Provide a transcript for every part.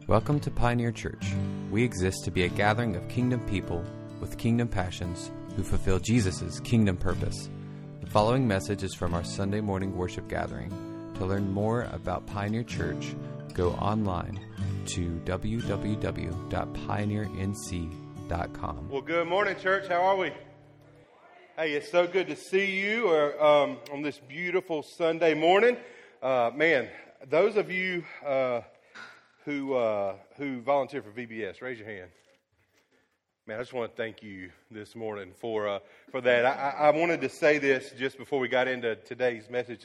Welcome to Pioneer Church. We exist to be a gathering of kingdom people with kingdom passions who fulfill Jesus' kingdom purpose. The following message is from our Sunday morning worship gathering. To learn more about Pioneer Church, go online to www.pioneernc.com. Well, good morning, church. How are we? Hey, it's so good to see you on this beautiful Sunday morning. Man, those of you who volunteer for VBS, raise your hand. Man, I just want to thank you this morning for that. I wanted to say this just before we got into today's message.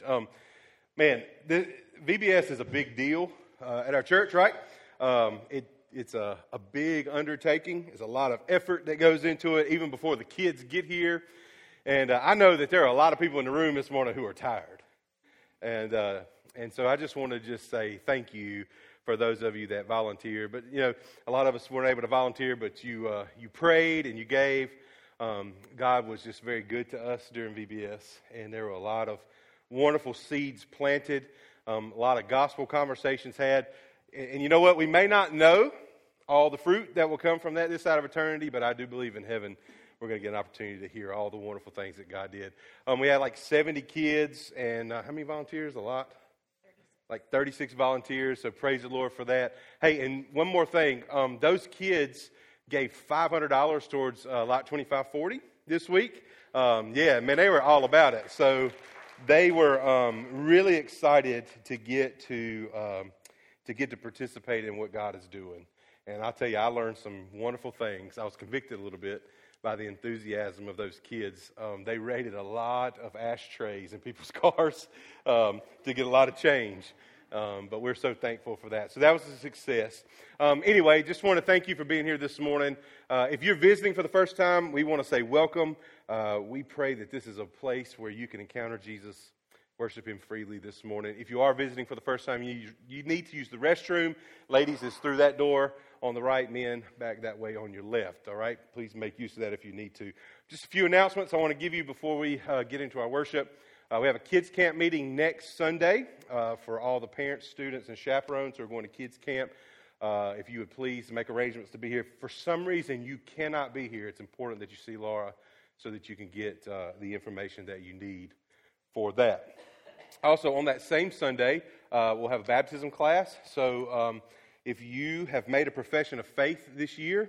VBS is a big deal at our church, right? It's a big undertaking. There's a lot of effort that goes into it, even before the kids get here. And I know that there are a lot of people in the room this morning who are tired. And so I just want to just say thank you for those of you that volunteer. But, you know, a lot of us weren't able to volunteer, but you prayed and you gave. God was just very good to us during VBS, and there were a lot of wonderful seeds planted, a lot of gospel conversations had. And you know what? We may not know all the fruit that will come from that this side of eternity, but I do believe in heaven we're going to get an opportunity to hear all the wonderful things that God did. We had like 70 kids, and how many volunteers? A lot? Like 36 volunteers, so praise the Lord for that. Hey, and one more thing. Those kids gave $500 towards Lot 2540 this week. They were all about it. So they were really excited to get to participate in what God is doing. And I'll tell you, I learned some wonderful things. I was convicted a little bit by the enthusiasm of those kids. They raided a lot of ashtrays in people's cars to get a lot of change. But we're so thankful for that. So that was a success. Anyway, just want to thank you for being here this morning. If you're visiting for the first time, we want to say welcome. We pray that this is a place where you can encounter Jesus, worship Him freely this morning. If you are visiting for the first time, you need to use the restroom. Ladies, it's through that door on the right, men back that way on your left, all right? Please make use of that if you need to. Just a few announcements I want to give you before we get into our worship. We have a kids camp meeting next Sunday for all the parents, students, and chaperones who are going to kids camp. If you would please make arrangements to be here. For some reason you cannot be here, it's important that you see Laura so that you can get the information that you need for that. Also, on that same Sunday, we'll have a baptism class. So if you have made a profession of faith this year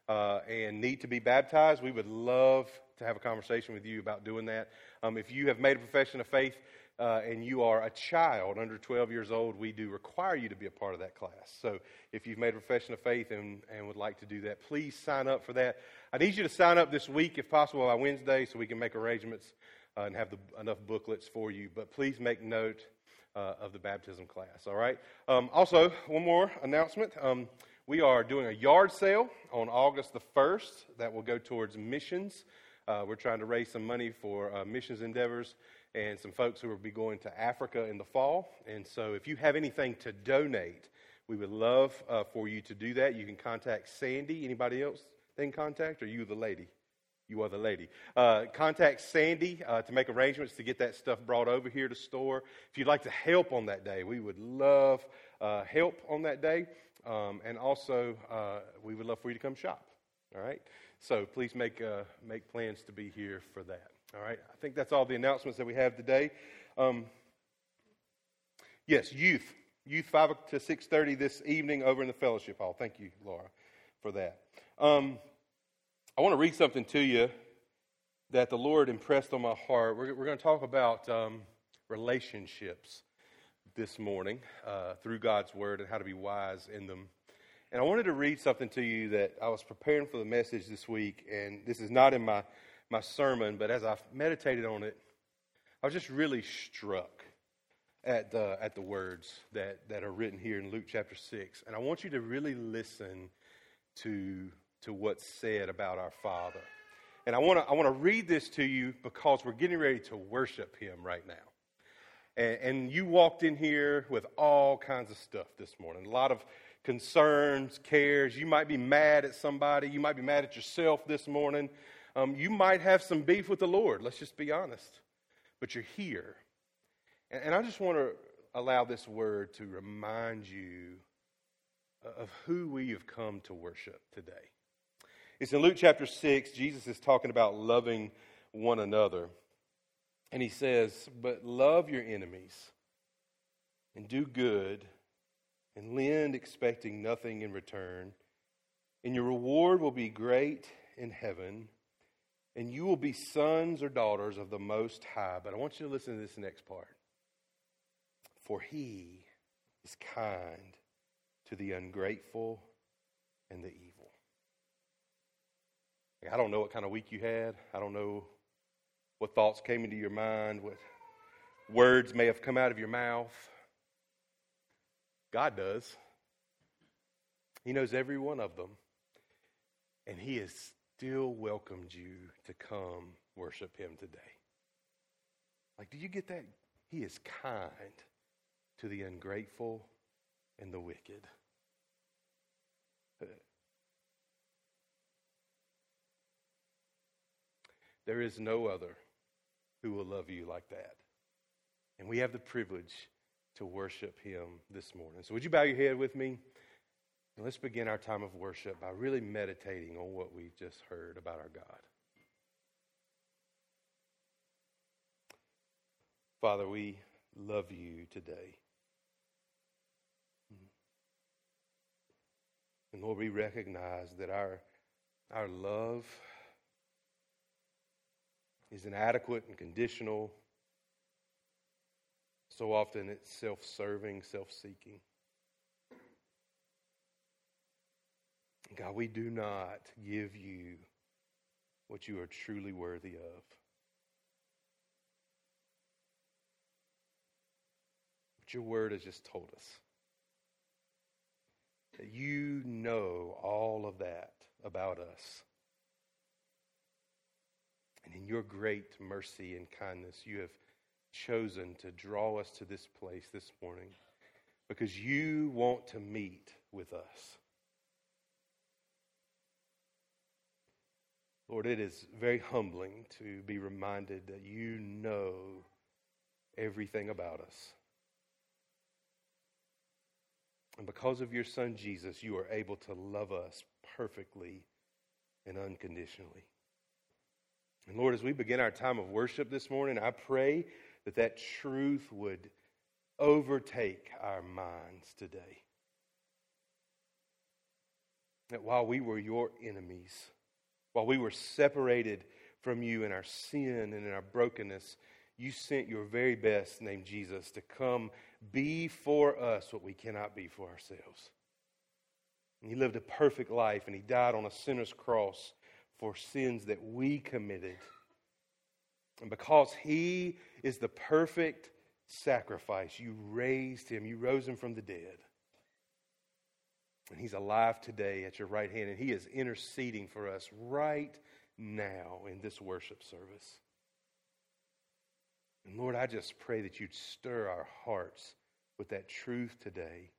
and need to be baptized, we would love to have a conversation with you about doing that. If you have made a profession of faith and you are a child under 12 years old, we do require you to be a part of that class. So if you've made a profession of faith and would like to do that, please sign up for that. I need you to sign up this week, if possible, by Wednesday, so we can make arrangements and have enough booklets for you. But please make note of the baptism class, all right? Also, one more announcement. We are doing a yard sale on August the 1st that will go towards missions. We're trying to raise some money for missions endeavors and some folks who will be going to Africa in the fall. And so if you have anything to donate, we would love for you to do that. You can contact Sandy. Anybody else they can contact, or you the lady? You are the lady. Contact Sandy to make arrangements to get that stuff brought over here to store. If you'd like to help on that day, we would love help on that day. And also, we would love for you to come shop. All right? So please make plans to be here for that. All right? I think that's all the announcements that we have today. Yes, youth 5 to 6:30 this evening over in the fellowship hall. Thank you, Laura, for that. I want to read something to you that the Lord impressed on my heart. We're going to talk about relationships this morning through God's Word and how to be wise in them. And I wanted to read something to you that I was preparing for the message this week, and this is not in my sermon, but as I've meditated on it, I was just really struck at the words that are written here in Luke chapter 6. And I want you to really listen to what's said about our Father. And I want to read this to you because we're getting ready to worship Him right now. And you walked in here with all kinds of stuff this morning. A lot of concerns, cares. You might be mad at somebody. You might be mad at yourself this morning. You might have some beef with the Lord. Let's just be honest. But you're here. And I just want to allow this word to remind you of who we have come to worship today. It's in Luke chapter 6. Jesus is talking about loving one another. And he says, but love your enemies and do good and lend expecting nothing in return. And your reward will be great in heaven, and you will be sons or daughters of the Most High. But I want you to listen to this next part. For he is kind to the ungrateful and the evil. I don't know what kind of week you had. I don't know what thoughts came into your mind, what words may have come out of your mouth. God does. He knows every one of them. And he has still welcomed you to come worship him today. Like, do you get that? He is kind to the ungrateful and the wicked. There is no other who will love you like that. And we have the privilege to worship him this morning. So would you bow your head with me? And let's begin our time of worship by really meditating on what we just heard about our God. Father, we love you today. And Lord, we recognize that our love is inadequate and conditional. So often it's self-serving, self-seeking. God, we do not give you what you are truly worthy of. But your word has just told us that you know all of that about us. And in your great mercy and kindness, you have chosen to draw us to this place this morning because you want to meet with us. Lord, it is very humbling to be reminded that you know everything about us. And because of your Son, Jesus, you are able to love us perfectly and unconditionally. And Lord, as we begin our time of worship this morning, I pray that that truth would overtake our minds today. That while we were your enemies, while we were separated from you in our sin and in our brokenness, you sent your very best, named Jesus, to come be for us what we cannot be for ourselves. And he lived a perfect life, and he died on a sinner's cross for sins that we committed. And because he is the perfect sacrifice, you raised him, you rose him from the dead. And he's alive today at your right hand, and he is interceding for us right now in this worship service. And Lord, I just pray that you'd stir our hearts with that truth today.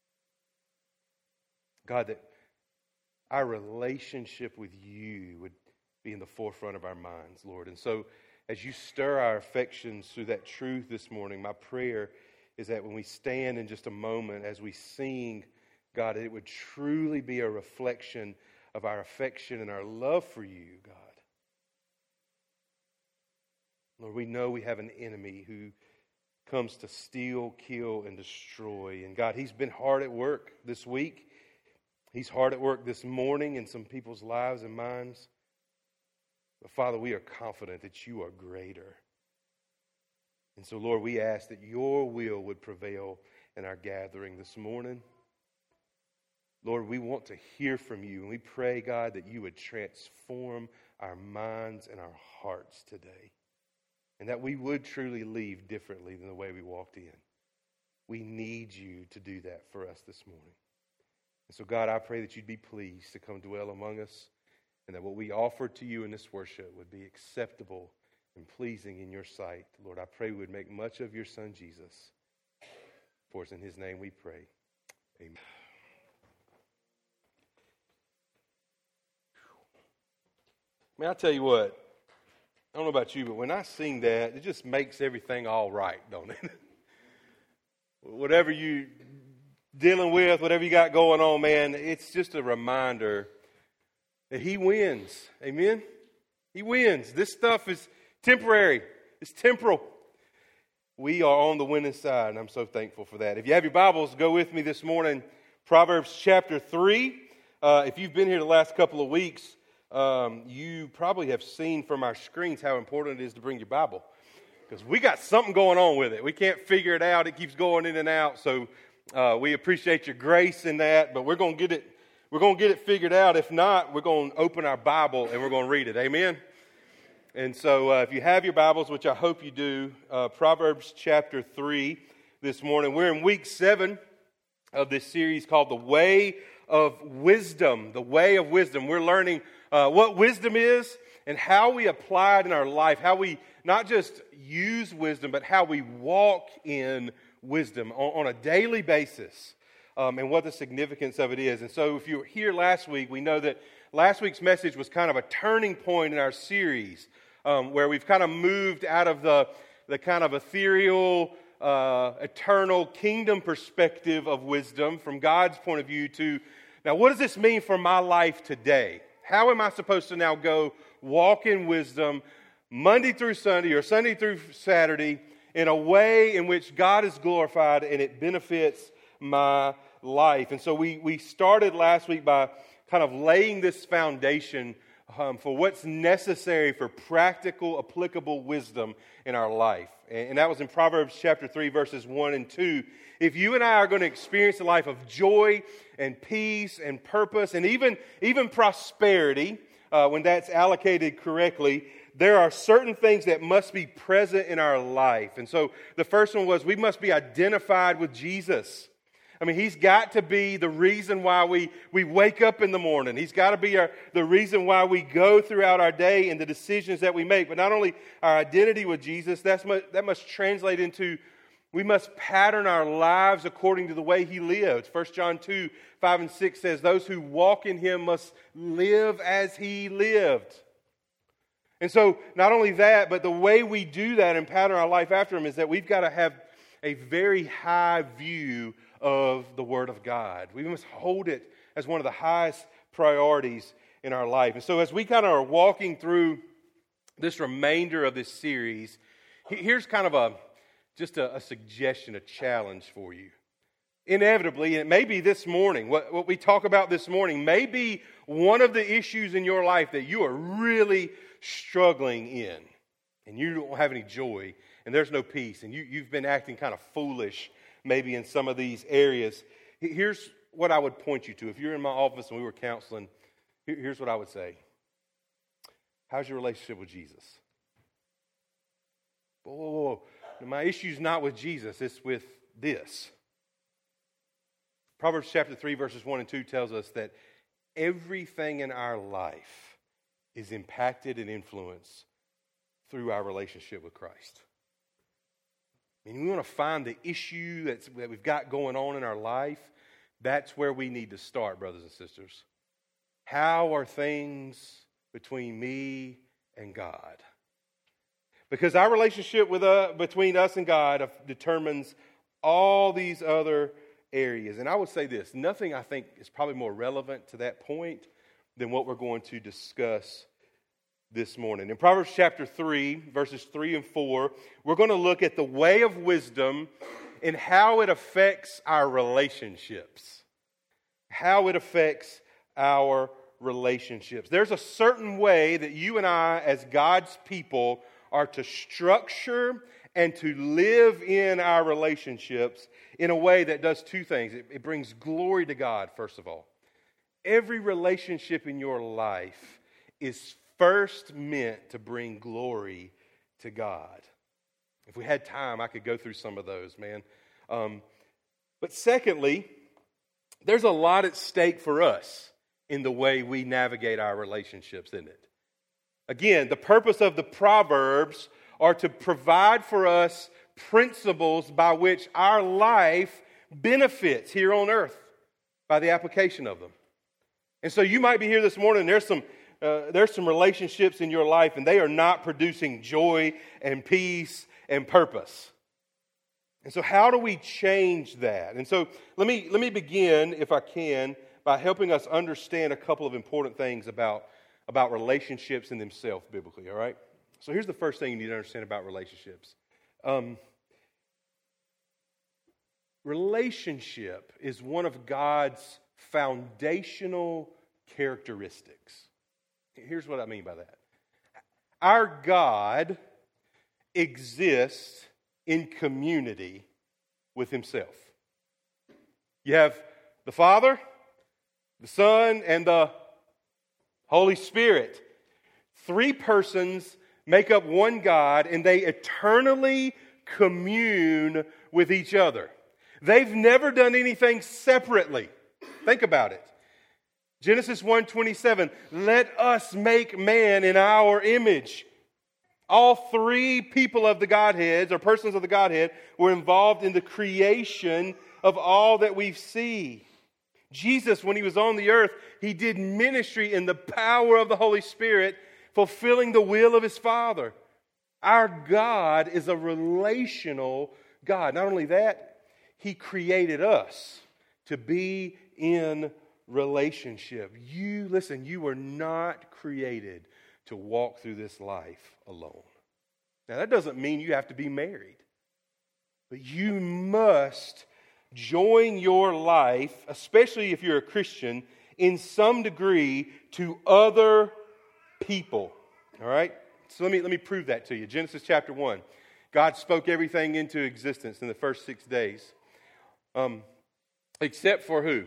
God, that our relationship with you would be in the forefront of our minds, Lord. And so as you stir our affections through that truth this morning, my prayer is that when we stand in just a moment, as we sing, God, it would truly be a reflection of our affection and our love for you, God. Lord, we know we have an enemy who comes to steal, kill, and destroy. And God, he's been hard at work this week. He's hard at work this morning in some people's lives and minds. But Father, we are confident that you are greater. And so, Lord, we ask that your will would prevail in our gathering this morning. Lord, we want to hear from you, and we pray, God, that you would transform our minds and our hearts today, and that we would truly leave differently than the way we walked in. We need you to do that for us this morning. And so, God, I pray that you'd be pleased to come dwell among us, and that what we offer to you in this worship would be acceptable and pleasing in your sight. Lord, I pray we would make much of your Son, Jesus. For it's in his name we pray. Amen. Man, I tell you what, I don't know about you, but when I sing that, it just makes everything all right, don't it? Whatever you dealing with, whatever you got going on, man, it's just a reminder that He wins. Amen? He wins. This stuff is temporary. It's temporal. We are on the winning side, and I'm so thankful for that. If you have your Bibles, go with me this morning, Proverbs chapter 3. If you've been here the last couple of weeks, you probably have seen from our screens how important it is to bring your Bible. Because we got something going on with it. We can't figure it out. It keeps going in and out. So we appreciate your grace in that. But we're going to get it. We're going to get it figured out. If not, we're going to open our Bible and we're going to read it. Amen. And so if you have your Bibles, which I hope you do, Proverbs chapter 3 this morning. We're in week 7 of this series called The Way of Wisdom. The Way of Wisdom. We're learning what wisdom is and how we apply it in our life. How we not just use wisdom, but how we walk in wisdom on a daily basis, and what the significance of it is. And so if you were here last week, we know that last week's message was kind of a turning point in our series, where we've kind of moved out of the kind of ethereal, eternal kingdom perspective of wisdom from God's point of view to, now what does this mean for my life today? How am I supposed to now go walk in wisdom Monday through Sunday or Sunday through Saturday in a way in which God is glorified and it benefits my life? And so we started last week by kind of laying this foundation for what's necessary for practical, applicable wisdom in our life. And that was in Proverbs chapter 3, verses 1 and 2. If you and I are going to experience a life of joy and peace and purpose and even prosperity, when that's allocated correctly, there are certain things that must be present in our life. And so the first one was we must be identified with Jesus. I mean, He's got to be the reason why we wake up in the morning. He's got to be the reason why we go throughout our day and the decisions that we make. But not only our identity with Jesus, that must translate into we must pattern our lives according to the way He lived. 1 John 2, 5 and 6 says, those who walk in Him must live as He lived. And so not only that, but the way we do that and pattern our life after Him is that we've got to have a very high view of the Word of God. We must hold it as one of the highest priorities in our life. And so as we kind of are walking through this remainder of this series, here's kind of just a suggestion, a challenge for you. Inevitably, and it may be this morning, what we talk about this morning may be one of the issues in your life that you are really struggling in, and you don't have any joy, and there's no peace, and you've been acting kind of foolish maybe in some of these areas. Here's what I would point you to. If you're in my office and we were counseling, here's what I would say. How's your relationship with Jesus? Whoa. My issue's not with Jesus, it's with this. Proverbs chapter 3, verses 1 and 2 tells us that everything in our life is impacted and influenced through our relationship with Christ. I mean, we want to find the issue that we've got going on in our life. That's where we need to start, brothers and sisters. How are things between me and God? Because our relationship between us and God determines all these other areas. And I would say this, nothing I think is probably more relevant to that point than what we're going to discuss this morning. In Proverbs chapter 3, verses 3 and 4, we're going to look at the way of wisdom and how it affects our relationships. How it affects our relationships. There's a certain way that you and I, as God's people, are to structure and to live in our relationships in a way that does two things. It brings glory to God, first of all. Every relationship in your life is first meant to bring glory to God. If we had time, I could go through some of those, man. But secondly, there's a lot at stake for us in the way we navigate our relationships, isn't it? Again, the purpose of the Proverbs are to provide for us principles by which our life benefits here on earth by the application of them. And so you might be here this morning, there's some relationships in your life and they are not producing joy and peace and purpose. And so how do we change that? And so let me begin, if I can, by helping us understand a couple of important things about relationships in themselves biblically, all right? So here's the first thing you need to understand about relationships. Relationship is one of God's foundational characteristics. Here's what I mean by that. Our God exists in community with himself. You have the Father, the Son, and the Holy Spirit. Three persons make up one God, and they eternally commune with each other. They've never done anything separately. Think about it. Genesis 1:27, let us make man in our image. All three people of the Godhead, or persons of the Godhead, were involved in the creation of all that we see. Jesus, when he was on the earth, he did ministry in the power of the Holy Spirit, fulfilling the will of his Father. Our God is a relational God. Not only that, he created us to be in relationship. You were not created to walk through this life alone. Now, that doesn't mean you have to be married, but you must join your life, especially if you're a Christian, in some degree to other people. All right? So let me prove that to you. Genesis chapter 1. God spoke everything into existence in the first 6 days. Except for who?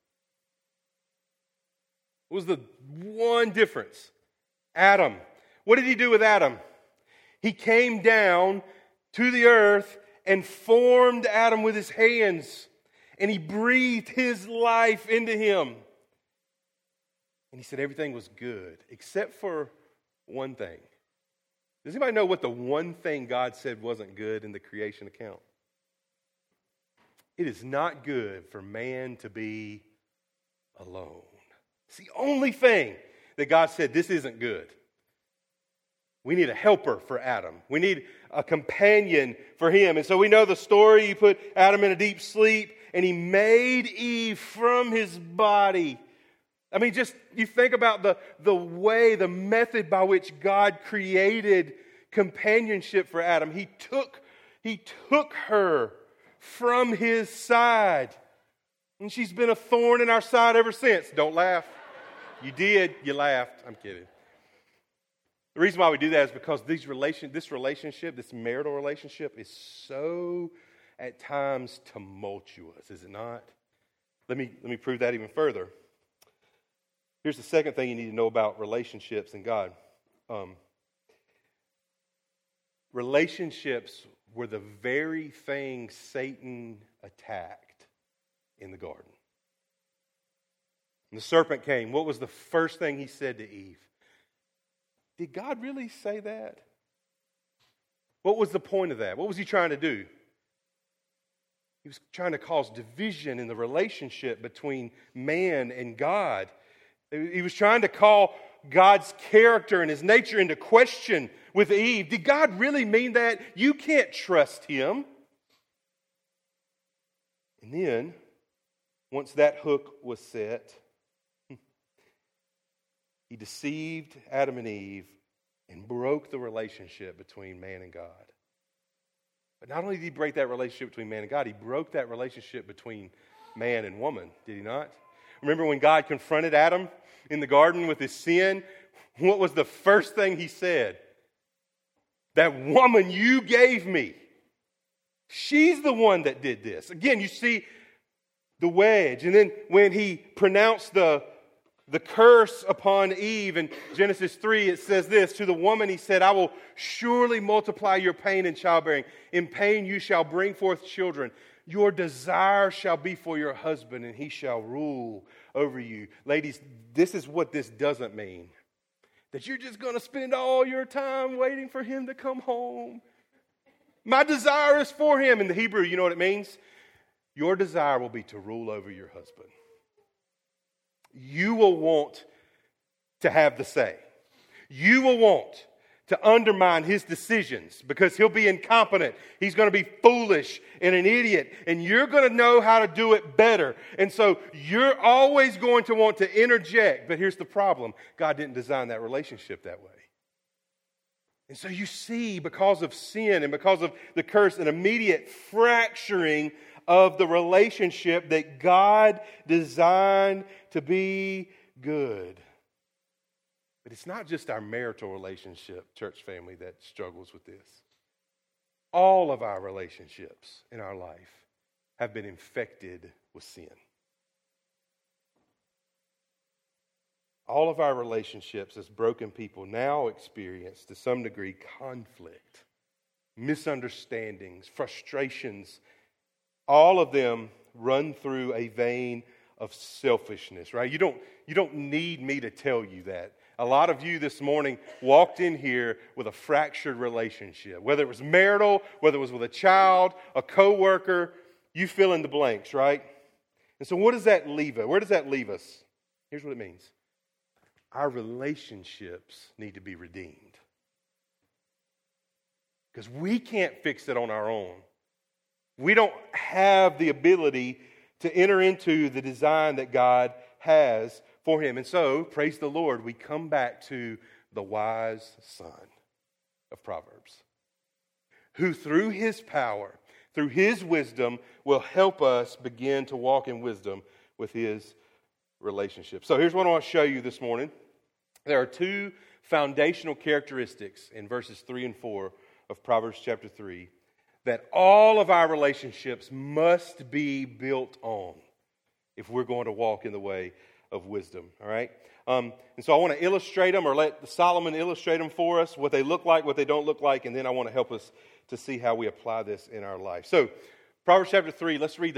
What was the one difference? Adam. What did he do with Adam? He came down to the earth and formed Adam with his hands. And he breathed his life into him. And he said everything was good, except for one thing. Does anybody know what the one thing God said wasn't good in the creation account? It is not good for man to be alone. It's the only thing that God said, this isn't good. We need a helper for Adam. We need a companion for him. And so we know the story. He put Adam in a deep sleep, and he made Eve from his body. I mean, just you think about the method by which God created companionship for Adam. He took her from his side. And she's been a thorn in our side ever since. Don't laugh. You did. You laughed. I'm kidding. The reason why we do that is because this relationship, this marital relationship, is so, at times, tumultuous, is it not? Let me prove that even further. Here's the second thing you need to know about relationships and God. Relationships were the very thing Satan attacked in the garden. And the serpent came. What was the first thing he said to Eve? Did God really say that? What was the point of that? What was he trying to do? He was trying to cause division in the relationship between man and God. He was trying to call God's character and his nature into question with Eve. Did God really mean that? You can't trust him. And then, once that hook was set, he deceived Adam and Eve and broke the relationship between man and God. But not only did he break that relationship between man and God, he broke that relationship between man and woman, did he not? Remember when God confronted Adam in the garden with his sin? What was the first thing he said? That woman you gave me, she's the one that did this. Again, you see the wedge. And then when he pronounced the curse upon Eve in Genesis 3, it says this, to the woman he said, I will surely multiply your pain in childbearing. In pain you shall bring forth children. Your desire shall be for your husband, and he shall rule over you. Ladies, this is what this doesn't mean. That you're just going to spend all your time waiting for him to come home. My desire is for him. In the Hebrew, you know what it means? Your desire will be to rule over your husband. You will want to have the say. You will want to undermine his decisions because he'll be incompetent. He's going to be foolish and an idiot, and you're going to know how to do it better. And so you're always going to want to interject. But here's the problem. God didn't design that relationship that way. And so you see, because of sin and because of the curse, an immediate fracturing of the relationship that God designed to be good. But it's not just our marital relationship, church family, that struggles with this. All of our relationships in our life have been infected with sin. All of our relationships as broken people now experience, to some degree, conflict, misunderstandings, frustrations. All of them run through a vein of selfishness, right? You don't need me to tell you that. A lot of you this morning walked in here with a fractured relationship, whether it was marital, whether it was with a child, a coworker, you fill in the blanks, right? And so what does that leave us? Where does that leave us? Here's what it means. Our relationships need to be redeemed. Because we can't fix it on our own. We don't have the ability to enter into the design that God has for him. And so, praise the Lord, we come back to the wise son of Proverbs, who through his power, through his wisdom, will help us begin to walk in wisdom with his relationship. So here's what I want to show you this morning. There are two foundational characteristics in verses 3 and 4 of Proverbs chapter 3 that all of our relationships must be built on if we're going to walk in the way of wisdom, all right? And so I want to illustrate them, or let Solomon illustrate them for us, what they look like, what they don't look like, and then I want to help us to see how we apply this in our life. So, Proverbs chapter 3, let's read the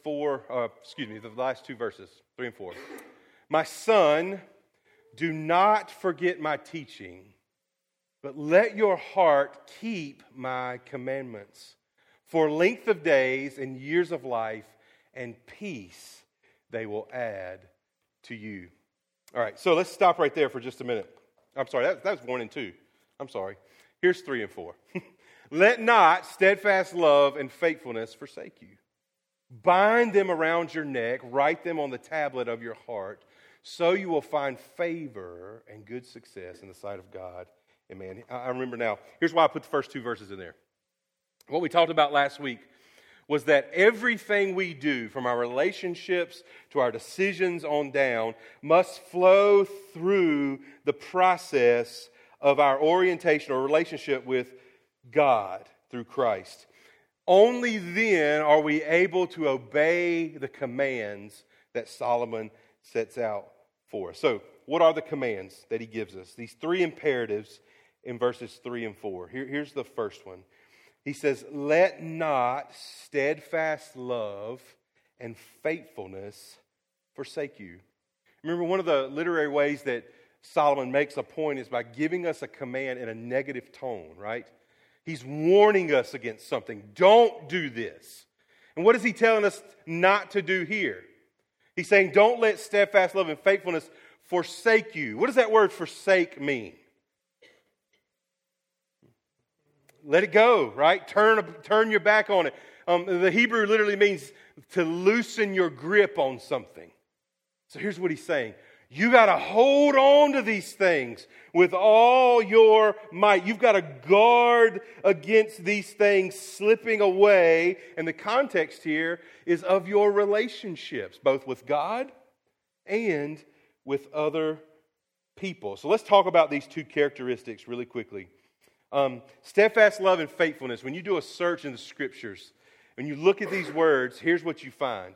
the last two verses, 3 and 4. My son, do not forget my teaching, but let your heart keep my commandments. For length of days and years of life and peace they will add to you. All right, so let's stop right there for just a minute. I'm sorry, that was 1 and 2. I'm sorry. Here's 3 and 4. Let not steadfast love and faithfulness forsake you. Bind them around your neck, write them on the tablet of your heart, so you will find favor and good success in the sight of God and man. I remember now, here's why I put the first two verses in there. What we talked about last week was that everything we do, from our relationships to our decisions on down, must flow through the process of our orientation or relationship with God through Christ. Only then are we able to obey the commands that Solomon sets out for us. So, what are the commands that he gives us? These three imperatives in verses 3 and 4. Here's the first one. He says, let not steadfast love and faithfulness forsake you. Remember, one of the literary ways that Solomon makes a point is by giving us a command in a negative tone, right? He's warning us against something. Don't do this. And what is he telling us not to do here? He's saying, don't let steadfast love and faithfulness forsake you. What does that word forsake mean? Let it go, right? Turn your back on it. The Hebrew literally means to loosen your grip on something. So here's what he's saying. You got to hold on to these things with all your might. You've got to guard against these things slipping away. And the context here is of your relationships, both with God and with other people. So let's talk about these two characteristics really quickly. Steadfast love and faithfulness. When you do a search in the scriptures, when you look at these words, here's what you find.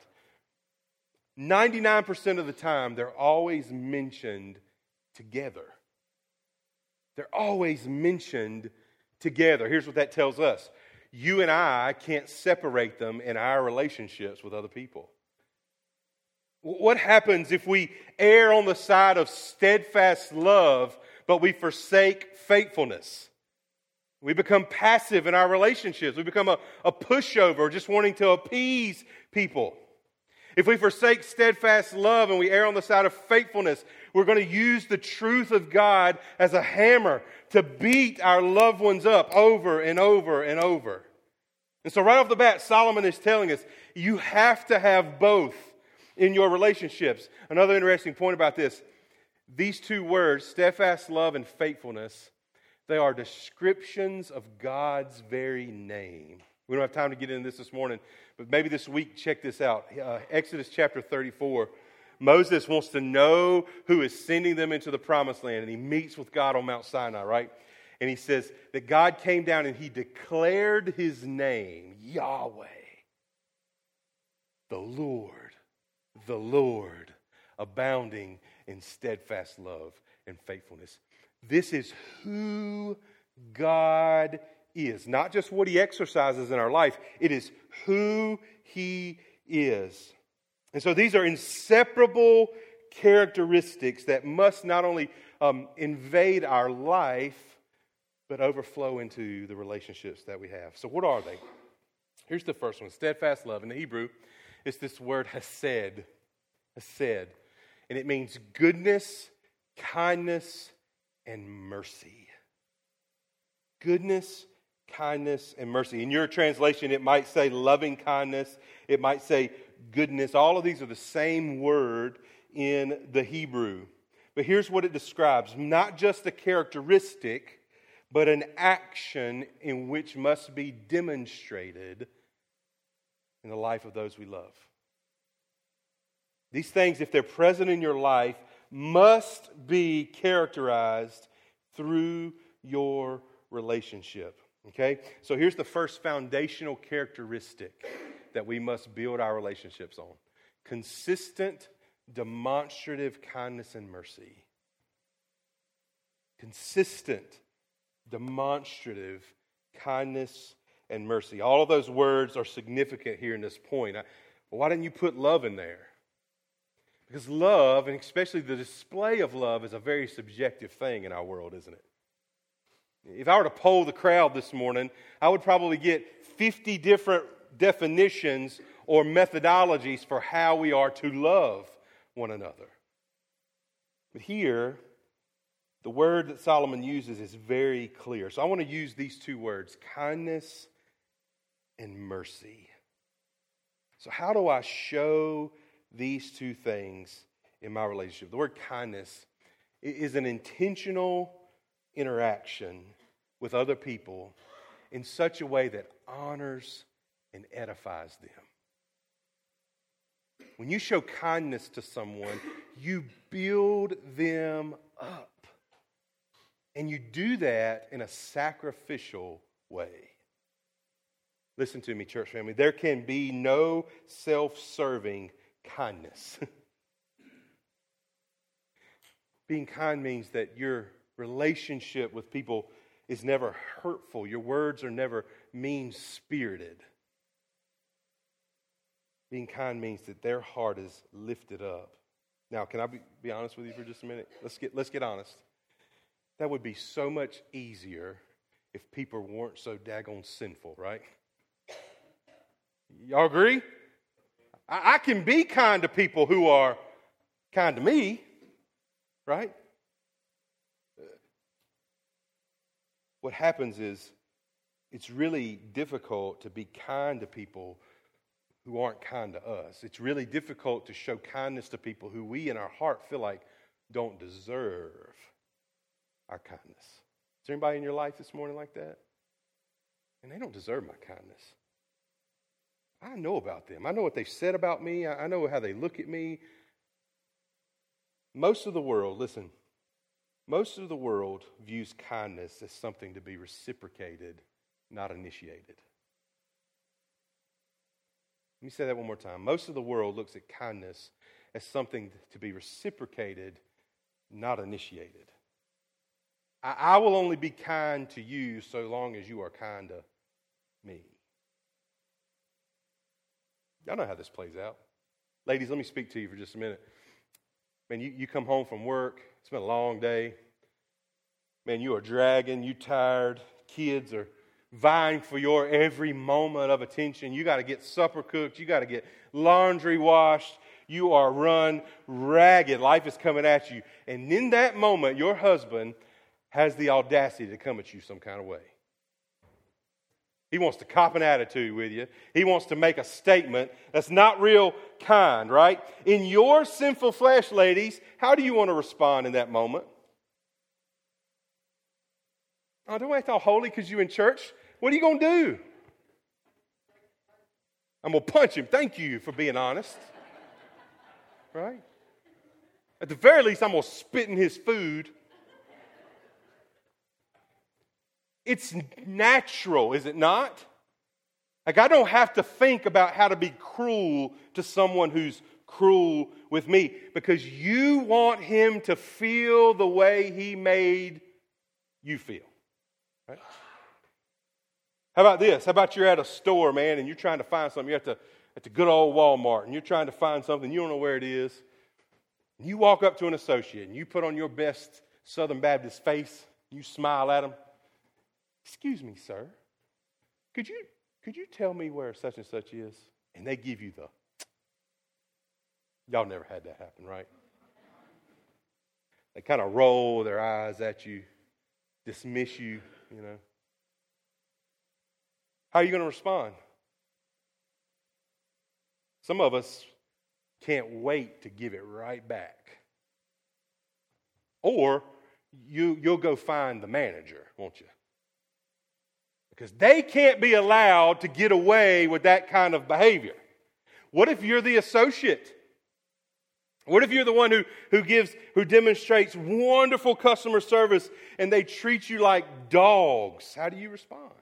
99% of the time, they're always mentioned together. They're always mentioned together. Here's what that tells us. You and I can't separate them in our relationships with other people. What happens if we err on the side of steadfast love, but we forsake faithfulness? We become passive in our relationships. We become a pushover, just wanting to appease people. If we forsake steadfast love and we err on the side of faithfulness, we're going to use the truth of God as a hammer to beat our loved ones up over and over and over. And so right off the bat, Solomon is telling us, you have to have both in your relationships. Another interesting point about this, these two words, steadfast love and faithfulness, they are descriptions of God's very name. We don't have time to get into this morning, but maybe this week, check this out. Exodus chapter 34. Moses wants to know who is sending them into the promised land, and he meets with God on Mount Sinai, right? And he says that God came down and he declared his name, Yahweh, the Lord, abounding in steadfast love and faithfulness. This is who God is. Not just what he exercises in our life. It is who he is. And so these are inseparable characteristics that must not only invade our life, but overflow into the relationships that we have. So what are they? Here's the first one. Steadfast love. In the Hebrew, it's this word hesed. Hesed. And it means goodness, kindness, and mercy. Goodness, kindness, and mercy. In your translation, it might say loving kindness. It might say goodness. All of these are the same word in the Hebrew. But here's what it describes. Not just a characteristic, but an action in which must be demonstrated in the life of those we love. These things, if they're present in your life, must be characterized through your relationship. Okay? So here's the first foundational characteristic that we must build our relationships on. Consistent, demonstrative kindness and mercy. Consistent, demonstrative kindness and mercy. All of those words are significant here in this point. Why didn't you put love in there? Because love, and especially the display of love, is a very subjective thing in our world, isn't it? If I were to poll the crowd this morning, I would probably get 50 different definitions or methodologies for how we are to love one another. But here, the word that Solomon uses is very clear. So I want to use these two words, kindness and mercy. So how do I show these two things in my relationship? The word kindness is an intentional interaction with other people in such a way that honors and edifies them. When you show kindness to someone, you build them up. And you do that in a sacrificial way. Listen to me, church family. There can be no self-serving kindness. Being kind means that your relationship with people is never hurtful. Your words are never mean-spirited. Being kind means that their heart is lifted up. Now, can I be honest with you for just a minute? Let's get honest. That would be so much easier if people weren't so daggone sinful, right? Y'all agree? I can be kind to people who are kind to me, right? What happens is it's really difficult to be kind to people who aren't kind to us. It's really difficult to show kindness to people who we in our heart feel like don't deserve our kindness. Is there anybody in your life this morning like that? And they don't deserve my kindness. I know about them. I know what they've said about me. I know how they look at me. Most of the world, listen, most of the world views kindness as something to be reciprocated, not initiated. Let me say that one more time. Most of the world looks at kindness as something to be reciprocated, not initiated. I will only be kind to you so long as you are kind to me. Y'all know how this plays out. Ladies, let me speak to you for just a minute. Man, you come home from work. It's been a long day. Man, you are dragging. You tired. Kids are vying for your every moment of attention. You got to get supper cooked. You got to get laundry washed. You are run ragged. Life is coming at you. And in that moment, your husband has the audacity to come at you some kind of way. He wants to cop an attitude with you. He wants to make a statement that's not real kind, right? In your sinful flesh, ladies, how do you want to respond in that moment? Oh, don't act all holy because you're in church. What are you going to do? I'm going to punch him. Thank you for being honest. Right? At the very least, I'm going to spit in his food. It's natural, is it not? Like, I don't have to think about how to be cruel to someone who's cruel with me, because you want him to feel the way he made you feel. Right? How about this? How about you're at a store, man, and you're trying to find something. You're at the good old Walmart, and you're trying to find something. You don't know where it is. And you walk up to an associate, and you put on your best Southern Baptist face. You smile at him. Excuse me, sir. Could you tell me where such and such is? And they give you the... Y'all never had that happen, right? They kind of roll their eyes at you, dismiss you, you know. How are you going to respond? Some of us can't wait to give it right back. Or you'll go find the manager, won't you? Because they can't be allowed to get away with that kind of behavior. What if you're the associate? What if you're the one who demonstrates wonderful customer service and they treat you like dogs? How do you respond?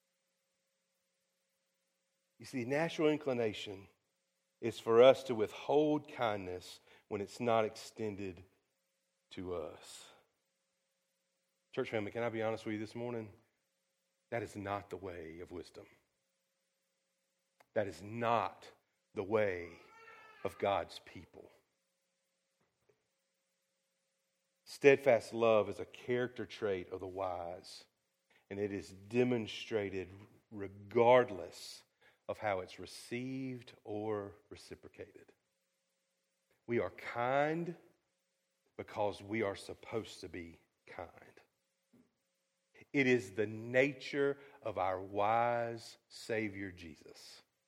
You see, natural inclination is for us to withhold kindness when it's not extended to us. Church family, can I be honest with you this morning? That is not the way of wisdom. That is not the way of God's people. Steadfast love is a character trait of the wise, and it is demonstrated regardless of how it's received or reciprocated. We are kind because we are supposed to be kind. It is the nature of our wise Savior Jesus.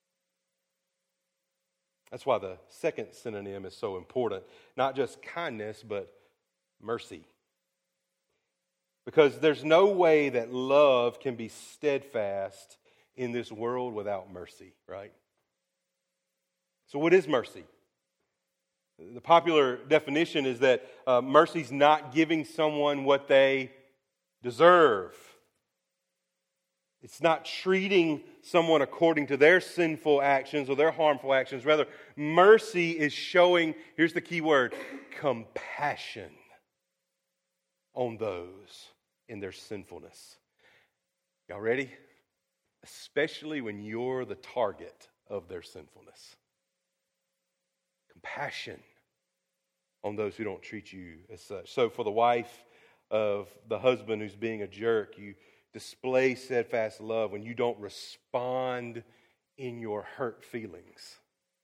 That's why the second synonym is so important. Not just kindness, but mercy. Because there's no way that love can be steadfast in this world without mercy, right? So what is mercy? The popular definition is that mercy's not giving someone what they deserve. It's not treating someone according to their sinful actions or their harmful actions. Rather, mercy is showing, here's the key word, compassion on those in their sinfulness. Y'all ready? Especially when you're the target of their sinfulness. Compassion on those who don't treat you as such. So for the wife of the husband who's being a jerk, you display steadfast love when you don't respond in your hurt feelings.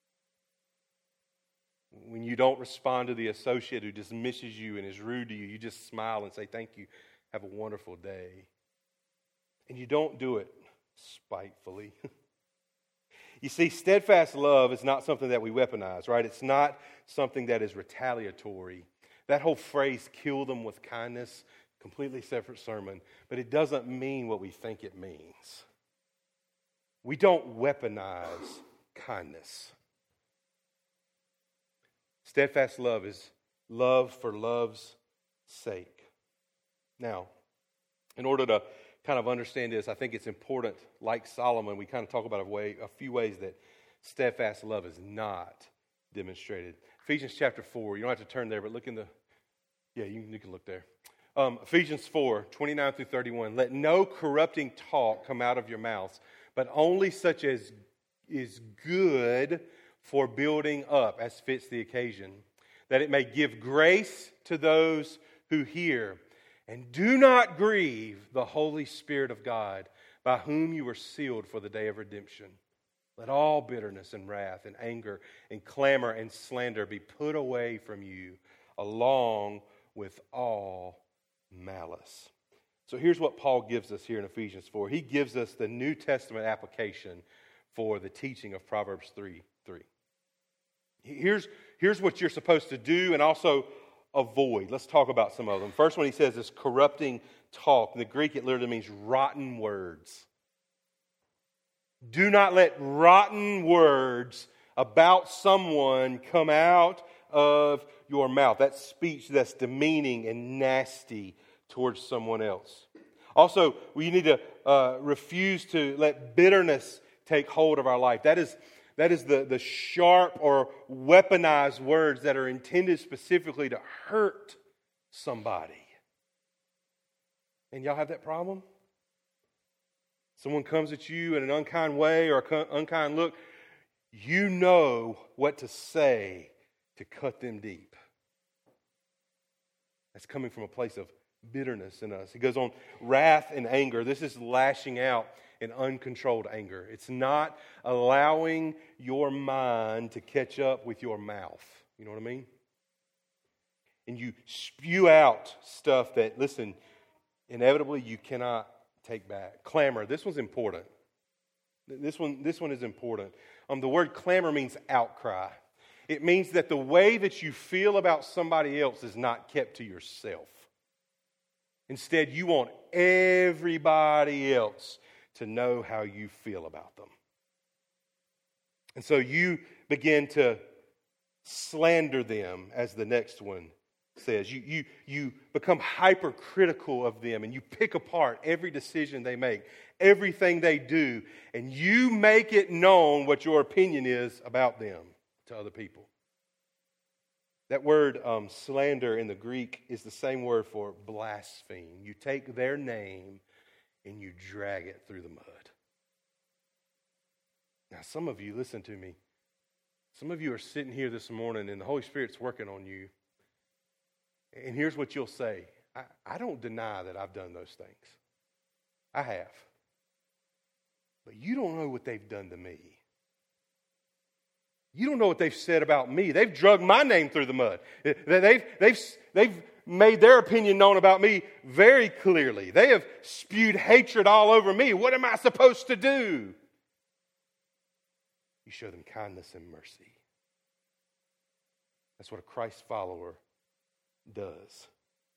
When you don't respond to the associate who dismisses you and is rude to you, you just smile and say, thank you, have a wonderful day. And you don't do it spitefully. You see, steadfast love is not something that we weaponize, right? It's not something that is retaliatory. That whole phrase, kill them with kindness, completely separate sermon, but it doesn't mean what we think it means. We don't weaponize kindness. Steadfast love is love for love's sake. Now, in order to kind of understand this, I think it's important, like Solomon, we kind of talk about a few ways that steadfast love is not demonstrated. Ephesians chapter 4, you don't have to turn there, but look in the, you can look there. Ephesians 4, 29 through 31. Let no corrupting talk come out of your mouths, but only such as is good for building up, as fits the occasion, that it may give grace to those who hear. And do not grieve the Holy Spirit of God, by whom you were sealed for the day of redemption. Let all bitterness and wrath and anger and clamor and slander be put away from you, along with all malice. So here's what Paul gives us here in Ephesians 4. He gives us the New Testament application for the teaching of Proverbs 3:3. Here's what you're supposed to do and also avoid. Let's talk about some of them. First one he says is corrupting talk. In the Greek, it literally means rotten words. Do not let rotten words about someone come out of your mouth. That's speech that's demeaning and nasty towards someone else. Also, we need to refuse to let bitterness take hold of our life. That is the sharp or weaponized words that are intended specifically to hurt somebody. And y'all have that problem? Someone comes at you in an unkind way or an unkind look, you know what to say to cut them deep. That's coming from a place of bitterness in us. He goes on, wrath and anger. This is lashing out in uncontrolled anger. It's not allowing your mind to catch up with your mouth. You know what I mean? And you spew out stuff that, listen, inevitably you cannot take back. Clamor. This one's important. This one is important. The word clamor means outcry. It means that the way that you feel about somebody else is not kept to yourself. Instead, you want everybody else to know how you feel about them. And so you begin to slander them, as the next one says. You become hypercritical of them, and you pick apart every decision they make, everything they do, and you make it known what your opinion is about them to other people. That word slander in the Greek is the same word for blaspheme. You take their name and you drag it through the mud. Now, some of you, listen to me. Some of you are sitting here this morning and the Holy Spirit's working on you. And here's what you'll say. I don't deny that I've done those things. I have. But you don't know what they've done to me. You don't know what they've said about me. They've dragged my name through the mud. They've made their opinion known about me very clearly. They have spewed hatred all over me. What am I supposed to do? You show them kindness and mercy. That's what a Christ follower does.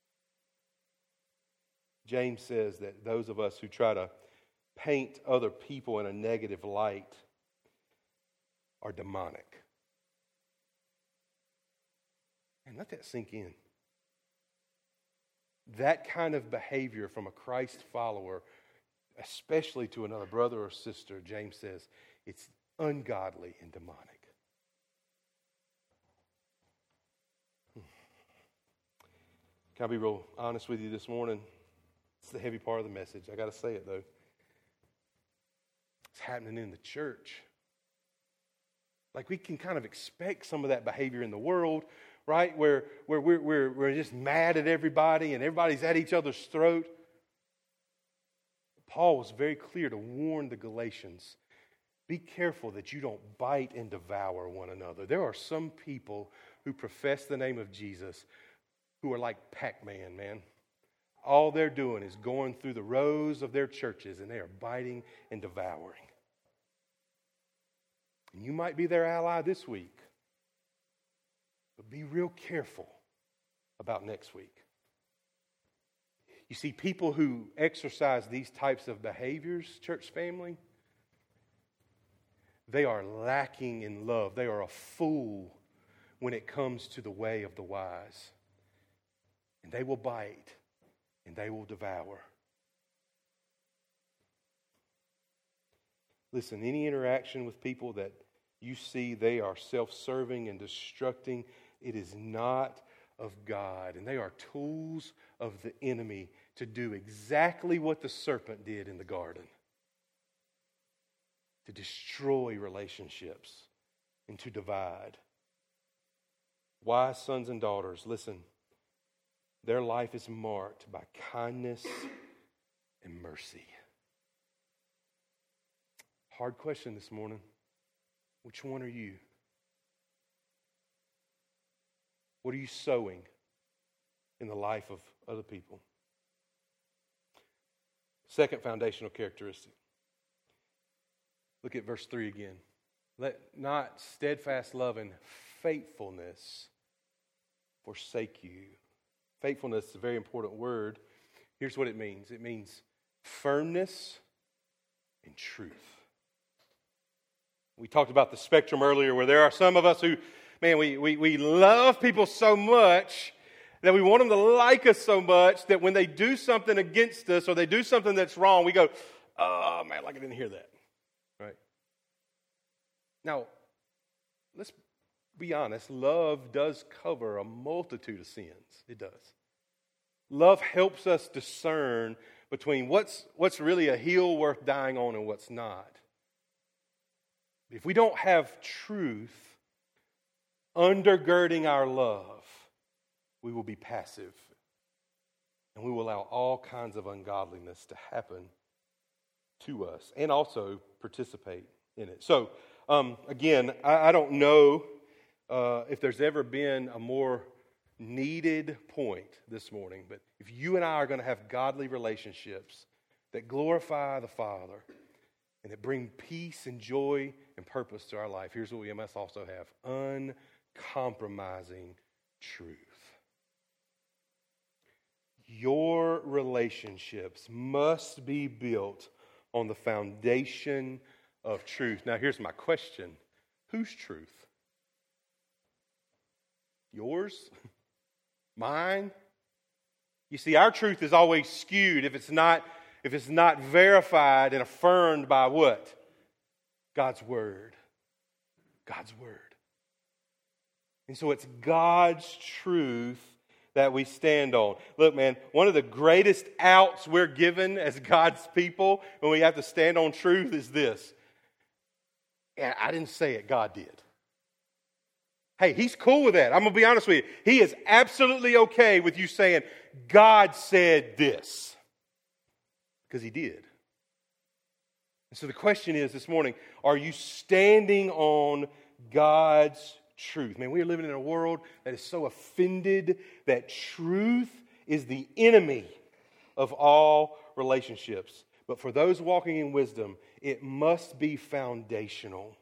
James says that those of us who try to paint other people in a negative light are demonic. And let that sink in. That kind of behavior from a Christ follower, especially to another brother or sister, James says, it's ungodly and demonic. Can I be real honest with you this morning? It's the heavy part of the message. I got to say it, though. It's happening in the church. Like, we can kind of expect some of that behavior in the world, right? Where we're just mad at everybody and everybody's at each other's throat. Paul was very clear to warn the Galatians, be careful that you don't bite and devour one another. There are some people who profess the name of Jesus who are like Pac-Man, man. All they're doing is going through the rows of their churches and they are biting and devouring. And you might be their ally this week, but be real careful about next week. You see, people who exercise these types of behaviors, church family, they are lacking in love. They are a fool when it comes to the way of the wise. And they will bite and they will devour. Listen, any interaction with people that you see they are self-serving and destructing, it is not of God. And they are tools of the enemy to do exactly what the serpent did in the garden. To destroy relationships and to divide. Wise sons and daughters, listen, their life is marked by kindness and mercy. Hard question this morning. Which one are you? What are you sowing in the life of other people? Second foundational characteristic. Look at verse 3 again. Let not steadfast love and faithfulness forsake you. Faithfulness is a very important word. Here's what it means. It means firmness and truth. We talked about the spectrum earlier where there are some of us who, man, we love people so much that we want them to like us so much that when they do something against us or they do something that's wrong, we go, oh, man, like I didn't hear that. Right? Now, let's be honest. Love does cover a multitude of sins. It does. Love helps us discern between what's really a hill worth dying on and what's not. If we don't have truth undergirding our love, we will be passive. And we will allow all kinds of ungodliness to happen to us and also participate in it. So, again, I don't know if there's ever been a more needed point this morning, but if you and I are going to have godly relationships that glorify the Father and that bring peace and joy and purpose to our life, here's what we must also have: uncompromising truth. Your relationships must be built on the foundation of truth. Now, here's my question. Whose truth? Yours? Mine? You see, our truth is always skewed if it's not verified and affirmed by what? God's Word. God's Word. And so it's God's truth that we stand on. Look, man, one of the greatest outs we're given as God's people when we have to stand on truth is this. And I didn't say it, God did. Hey, He's cool with that. I'm going to be honest with you. He is absolutely okay with you saying, God said this. Because He did. And so the question is this morning, are you standing on God's truth? Man, we are living in a world that is so offended that truth is the enemy of all relationships. But for those walking in wisdom, it must be foundational.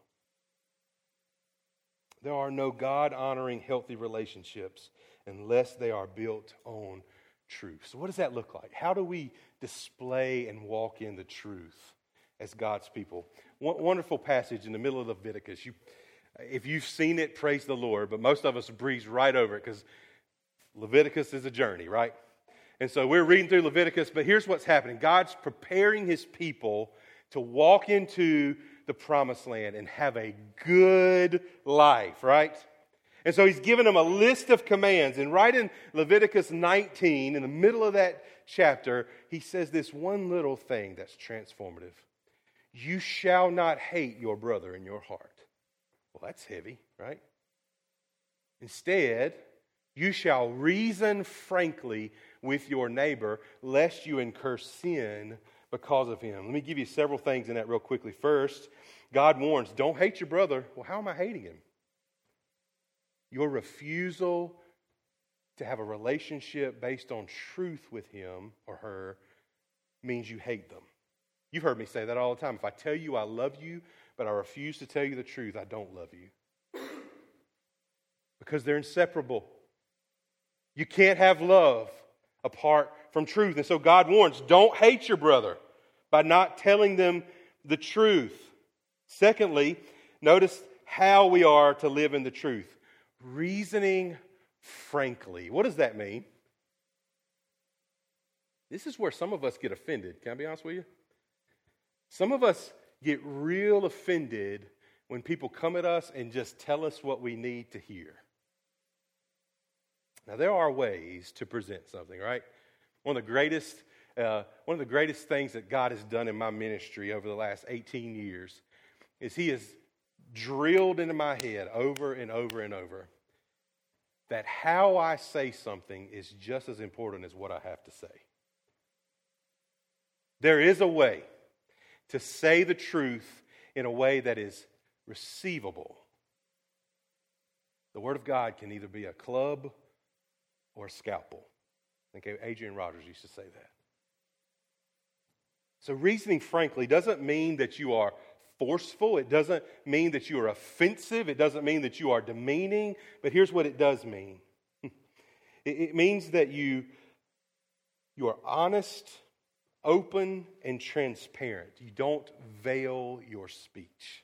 There are no God-honoring, healthy relationships unless they are built on truth. So what does that look like? How do we display and walk in the truth as God's people? One wonderful passage in the middle of Leviticus. If you've seen it, praise the Lord, but most of us breeze right over it because Leviticus is a journey, right? And so we're reading through Leviticus, but here's what's happening. God's preparing His people to walk into the promised land and have a good life, right? And so He's given them a list of commands. And right in Leviticus 19, in the middle of that chapter, He says this one little thing that's transformative. You shall not hate your brother in your heart. Well, that's heavy, right? Instead, you shall reason frankly with your neighbor, lest you incur sin because of him. Let me give you several things in that real quickly. First, God warns, don't hate your brother. Well, how am I hating him? Your refusal to have a relationship based on truth with him or her means you hate them. You've heard me say that all the time. If I tell you I love you, but I refuse to tell you the truth, I don't love you. Because they're inseparable. You can't have love apart from truth. And so God warns, don't hate your brother by not telling them the truth. Secondly, notice how we are to live in the truth. Reasoning frankly. What does that mean? This is where some of us get offended. Can I be honest with you? Some of us get real offended when people come at us and just tell us what we need to hear. Now, there are ways to present something, right? One of the greatest things that God has done in my ministry over the last 18 years is He has drilled into my head over and over and over that how I say something is just as important as what I have to say. There is a way to say the truth in a way that is receivable. The Word of God can either be a club or a scalpel. Okay, Adrian Rogers used to say that. So reasoning frankly doesn't mean that you are forceful. It doesn't mean that you are offensive. It doesn't mean that you are demeaning. But here's what it does mean. It means that you are honest, open, and transparent. You don't veil your speech.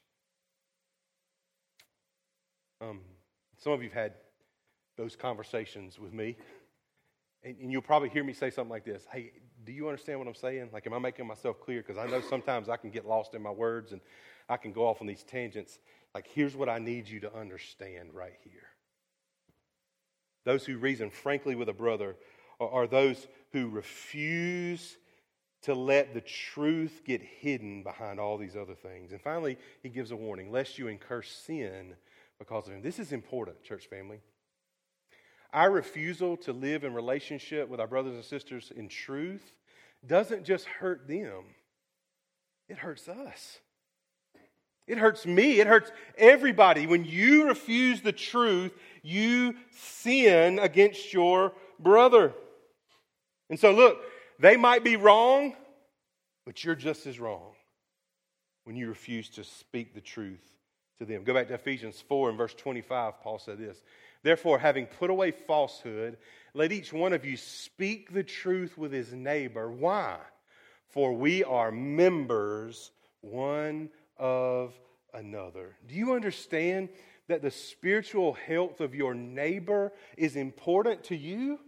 Some of you have had those conversations with me. And you'll probably hear me say something like this. Hey, do you understand what I'm saying? Like, am I making myself clear? Because I know sometimes I can get lost in my words and I can go off on these tangents. Like, here's what I need you to understand right here. Those who reason frankly with a brother are those who refuse to let the truth get hidden behind all these other things. And finally, he gives a warning, lest you incur sin because of him. This is important, church family. Our refusal to live in relationship with our brothers and sisters in truth doesn't just hurt them. It hurts us. It hurts me. It hurts everybody. When you refuse the truth, you sin against your brother. And so look, they might be wrong, but you're just as wrong when you refuse to speak the truth to them. Go back to Ephesians 4 and verse 25. Paul said this. Therefore, having put away falsehood, let each one of you speak the truth with his neighbor. Why? For we are members one of another. Do you understand that the spiritual health of your neighbor is important to you?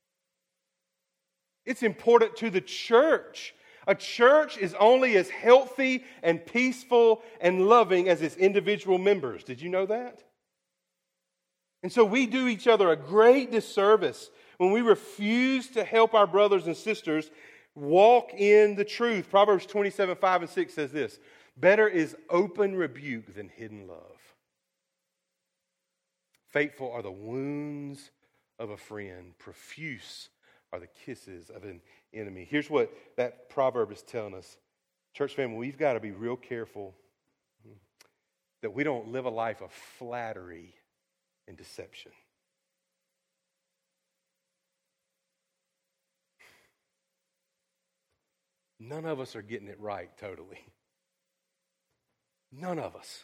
It's important to the church. A church is only as healthy and peaceful and loving as its individual members. Did you know that? And so we do each other a great disservice when we refuse to help our brothers and sisters walk in the truth. Proverbs 27, 5 and 6 says this, better is open rebuke than hidden love. Faithful are the wounds of a friend. Profuse are the kisses of an enemy. Here's what that proverb is telling us. Church family, we've got to be real careful that we don't live a life of flattery and deception. None of us are getting it right totally. None of us.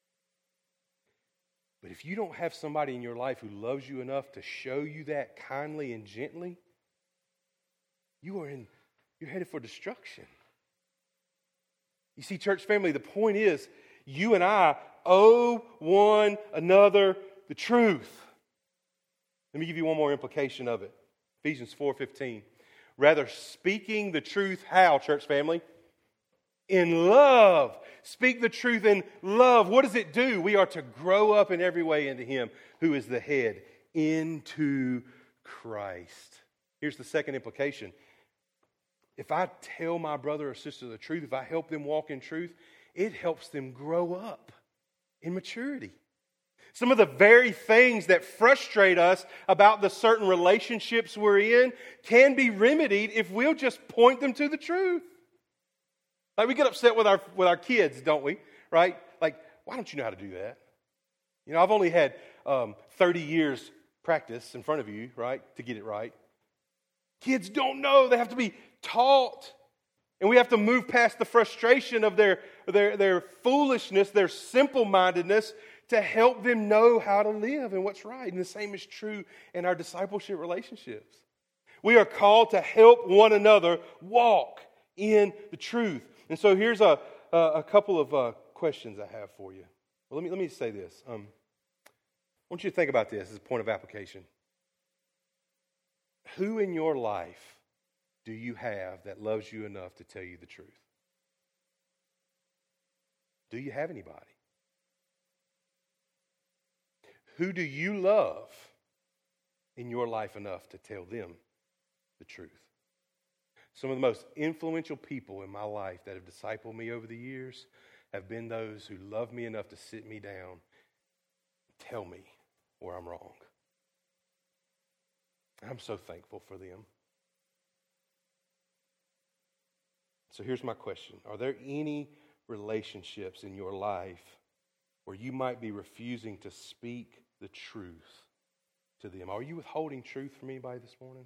But if you don't have somebody in your life who loves you enough to show you that kindly and gently, you're headed for destruction. You see, church family, the point is, you and I owe one another the truth. Let me give you one more implication of it. Ephesians 4:15. Rather, speaking the truth, how, church family? In love. Speak the truth in love. What does it do? We are to grow up in every way into Him who is the head, into Christ. Here's the second implication. If I tell my brother or sister the truth, if I help them walk in truth, it helps them grow up in maturity. Some of the very things that frustrate us about the certain relationships we're in can be remedied if we'll just point them to the truth. Like we get upset with our kids, don't we? Right? Like, why don't you know how to do that? You know, I've only had 30 years practice in front of you, right, to get it right. Kids don't know. They have to be taught. And we have to move past the frustration of their foolishness, their simple-mindedness, to help them know how to live and what's right. And the same is true in our discipleship relationships. We are called to help one another walk in the truth. And so here's a couple of questions I have for you. Well, let me say this. I want you to think about this as a point of application. Who in your life do you have that loves you enough to tell you the truth? Do you have anybody? Who do you love in your life enough to tell them the truth? Some of the most influential people in my life that have discipled me over the years have been those who love me enough to sit me down and tell me where I'm wrong. I'm so thankful for them. So here's my question. Are there any relationships in your life or you might be refusing to speak the truth to them. Are you withholding truth from anybody this morning?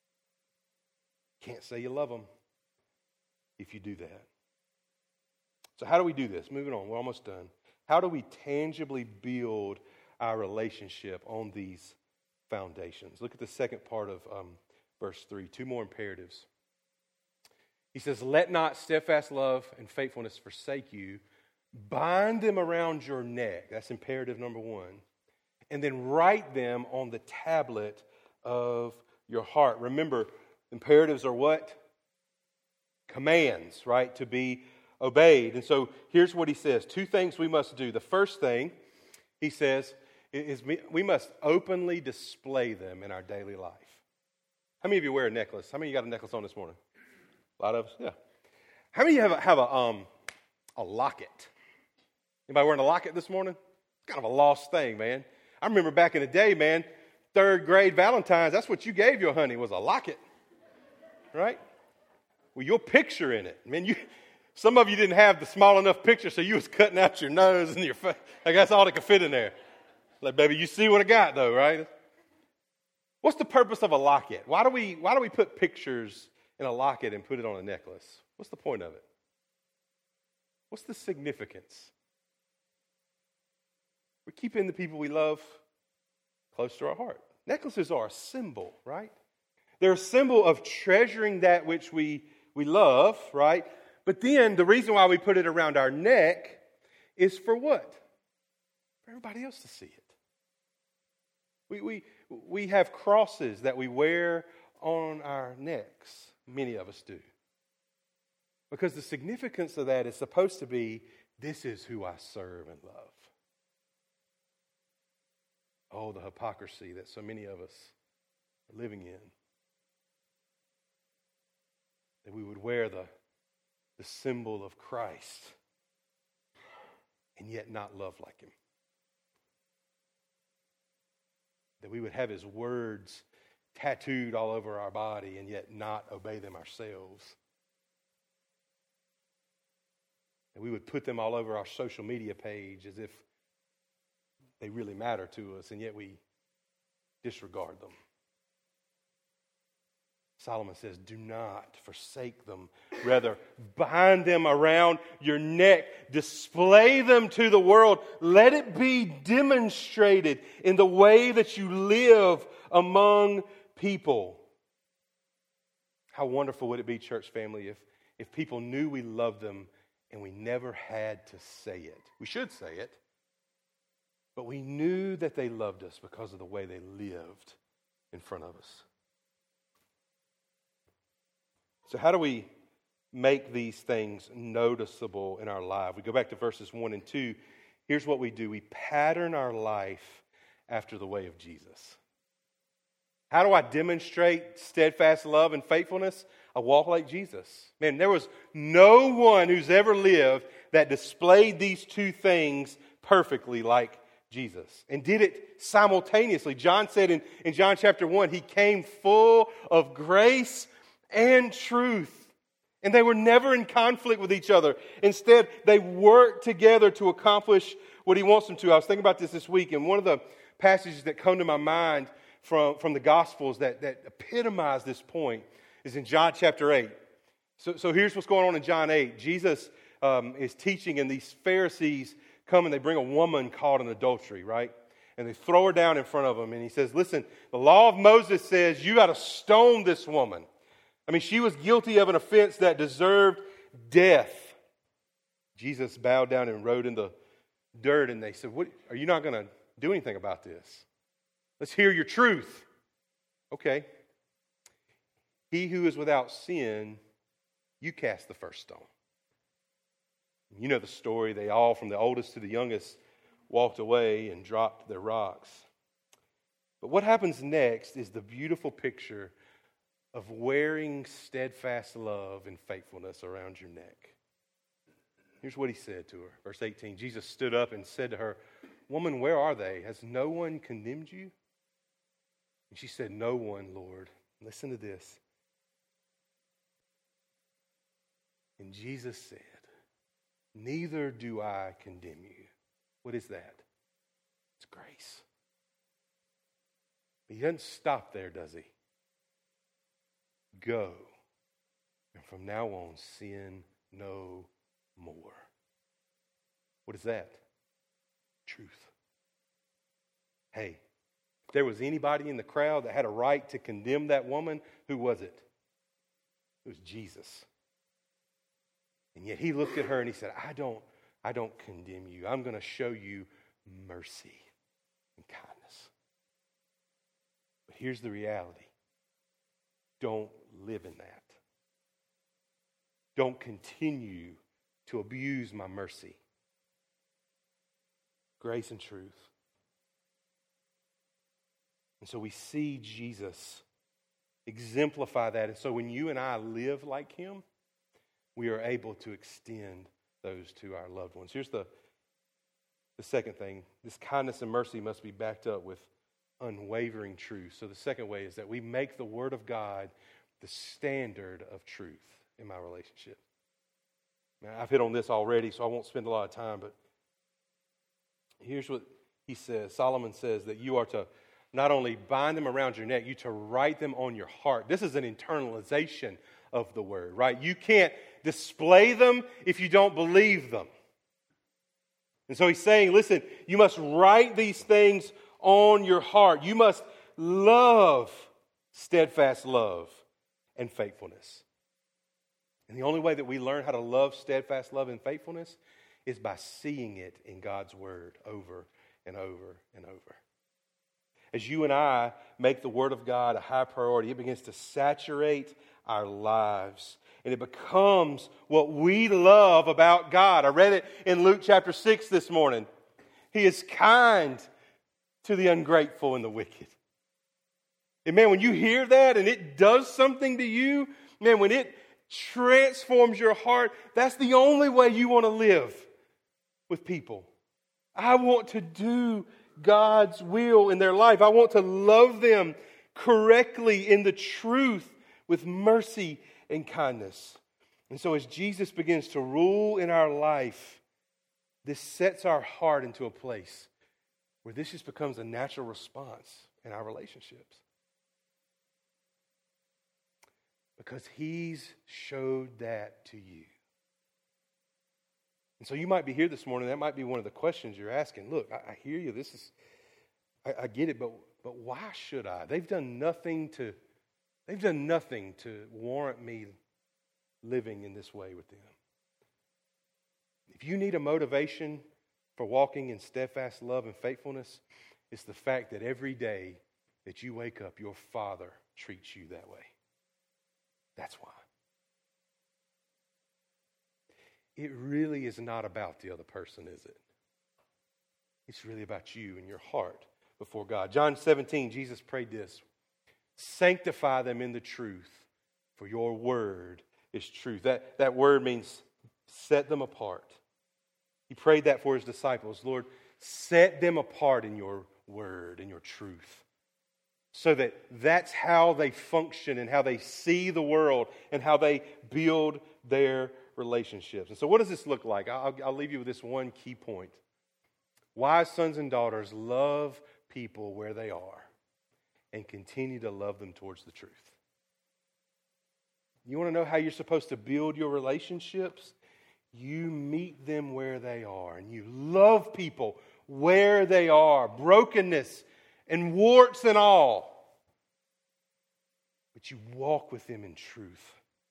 Can't say you love them if you do that. So how do we do this? Moving on, we're almost done. How do we tangibly build our relationship on these foundations? Look at the second part of verse 3, 2 more imperatives. He says, let not steadfast love and faithfulness forsake you. Bind them around your neck. That's imperative number 1. And then write them on the tablet of your heart. Remember, imperatives are what? Commands, right? To be obeyed. And so here's what he says. 2 things we must do. The first thing, he says, is we must openly display them in our daily life. How many of you wear a necklace? How many of you got a necklace on this morning? A lot of us? Yeah. How many of you have a locket? Anybody wearing a locket this morning? It's kind of a lost thing, man. I remember back in the day, man, 3rd grade Valentine's, that's what you gave your honey, was a locket. Right? Well, your picture in it. Man, some of you didn't have the small enough picture, so you was cutting out your nose and your face. Like that's all that could fit in there. Like, baby, you see what I got, though, right? What's the purpose of a locket? Why do we put pictures in a locket and put it on a necklace? What's the point of it? What's the significance? We're keeping the people we love close to our heart. Necklaces are a symbol, right? They're a symbol of treasuring that which we love, right? But then the reason why we put it around our neck is for what? For everybody else to see it. We have crosses that we wear on our necks. Many of us do. Because the significance of that is supposed to be, this is who I serve and love. Oh, the hypocrisy that so many of us are living in. That we would wear the symbol of Christ and yet not love like him. That we would have his words tattooed all over our body and yet not obey them ourselves. That we would put them all over our social media page as if they really matter to us, and yet we disregard them. Solomon says, do not forsake them. Rather, bind them around your neck. Display them to the world. Let it be demonstrated in the way that you live among people. How wonderful would it be, church family, if people knew we loved them and we never had to say it. We should say it. But we knew that they loved us because of the way they lived in front of us. So how do we make these things noticeable in our life? We go back to verses 1 and 2. Here's what we do. We pattern our life after the way of Jesus. How do I demonstrate steadfast love and faithfulness? I walk like Jesus. Man, there was no one who's ever lived that displayed these 2 things perfectly like Jesus, and did it simultaneously. John said in John chapter 1, he came full of grace and truth. And they were never in conflict with each other. Instead, they worked together to accomplish what he wants them to. I was thinking about this week, and one of the passages that come to my mind from the Gospels that epitomize this point is in John chapter 8. So here's what's going on in John 8. Jesus is teaching, and these Pharisees come and they bring a woman caught in adultery, right? And they throw her down in front of him. And he says, listen, the law of Moses says you got to stone this woman. I mean, she was guilty of an offense that deserved death. Jesus bowed down and wrote in the dirt. And they said, "What? Are you not going to do anything about this? Let's hear your truth." Okay. He who is without sin, you cast the first stone. You know the story. They all, from the oldest to the youngest, walked away and dropped their rocks. But what happens next is the beautiful picture of wearing steadfast love and faithfulness around your neck. Here's what he said to her. Verse 18, Jesus stood up and said to her, "Woman, where are they? Has no one condemned you?" And she said, "No one, Lord." Listen to this. And Jesus said, "Neither do I condemn you. What is that? It's grace. He doesn't stop there, does he? Go, and from now on, sin no more. What is that? Truth. Hey, if there was anybody in the crowd that had a right to condemn that woman, who was it? It was Jesus. And yet he looked at her and he said, I don't condemn you. I'm going to show you mercy and kindness. But here's the reality. Don't live in that. Don't continue to abuse my mercy. Grace and truth. And so we see Jesus exemplify that. And so when you and I live like him, we are able to extend those to our loved ones. Here's the second thing. This kindness and mercy must be backed up with unwavering truth. So the second way is that we make the Word of God the standard of truth in my relationship. Now, I've hit on this already, so I won't spend a lot of time, but here's what he says. Solomon says that you are to not only bind them around your neck, you to write them on your heart. This is an internalization of the Word, right? You can't display them if you don't believe them. And so he's saying, listen, you must write these things on your heart. You must love steadfast love and faithfulness. And the only way that we learn how to love steadfast love and faithfulness is by seeing it in God's Word over and over and over. As you and I make the Word of God a high priority, it begins to saturate our lives. And it becomes what we love about God. I read it in Luke chapter 6 this morning. He is kind to the ungrateful and the wicked. And man, when you hear that and it does something to you, man, when it transforms your heart, that's the only way you want to live with people. I want to do God's will in their life. I want to love them correctly in the truth with mercy and kindness. And so as Jesus begins to rule in our life, this sets our heart into a place where this just becomes a natural response in our relationships. Because he's showed that to you. And so you might be here this morning. That might be one of the questions you're asking. Look, I hear you. I get it, but why should I? They've done nothing to warrant me living in this way with them. If you need a motivation for walking in steadfast love and faithfulness, it's the fact that every day that you wake up, your Father treats you that way. That's why. It really is not about the other person, is it? It's really about you and your heart before God. John 17, Jesus prayed this. Sanctify them in the truth, for your word is truth. That word means set them apart. He prayed that for his disciples. Lord, set them apart in your word and your truth. So that's how they function and how they see the world and how they build their relationships. And so what does this look like? I'll leave you with this one key point. Wise sons and daughters love people where they are and continue to love them towards the truth. You want to know how you're supposed to build your relationships? You meet them where they are and you love people where they are, brokenness and warts and all. But you walk with them in truth.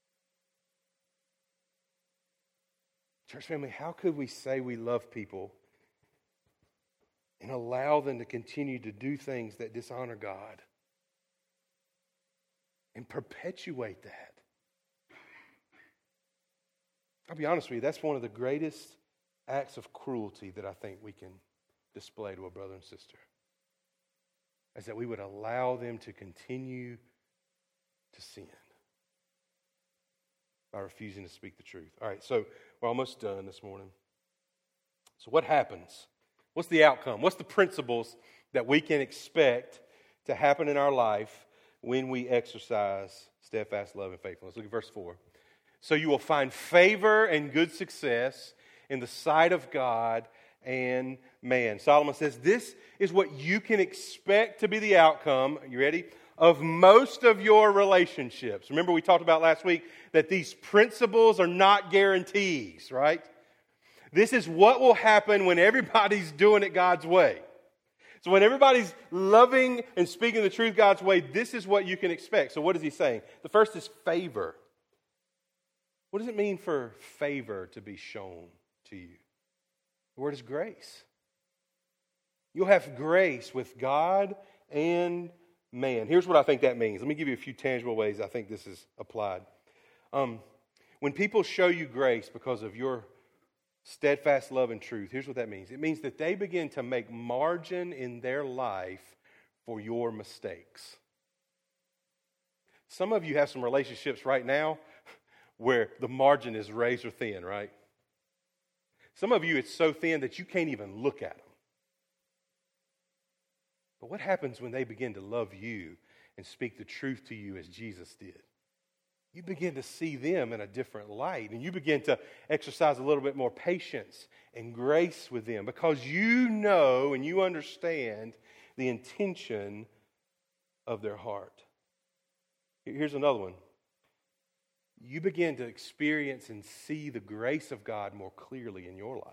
Church family, how could we say we love people and allow them to continue to do things that dishonor God and perpetuate that? I'll be honest with you, that's one of the greatest acts of cruelty that I think we can display to a brother and sister. Is that we would allow them to continue to sin by refusing to speak the truth. All right, so we're almost done this morning. So what happens? What's the outcome? What's the principles that we can expect to happen in our life when we exercise steadfast love and faithfulness? Look at verse 4. So you will find favor and good success in the sight of God and man. Solomon says this is what you can expect to be the outcome, you ready, of most of your relationships. Remember we talked about last week that these principles are not guarantees, right? This is what will happen when everybody's doing it God's way. So when everybody's loving and speaking the truth God's way, this is what you can expect. So what is he saying? The first is favor. What does it mean for favor to be shown to you? The word is grace. You'll have grace with God and man. Here's what I think that means. Let me give you a few tangible ways I think this is applied. When people show you grace because of your steadfast love and truth, here's what that means. It means that they begin to make margin in their life for your mistakes. Some of you have some relationships right now where the margin is razor thin, right? Some of you, it's so thin that you can't even look at them. But what happens when they begin to love you and speak the truth to you as Jesus did? You begin to see them in a different light, and you begin to exercise a little bit more patience and grace with them because you know and you understand the intention of their heart. Here's another one. You begin to experience and see the grace of God more clearly in your life.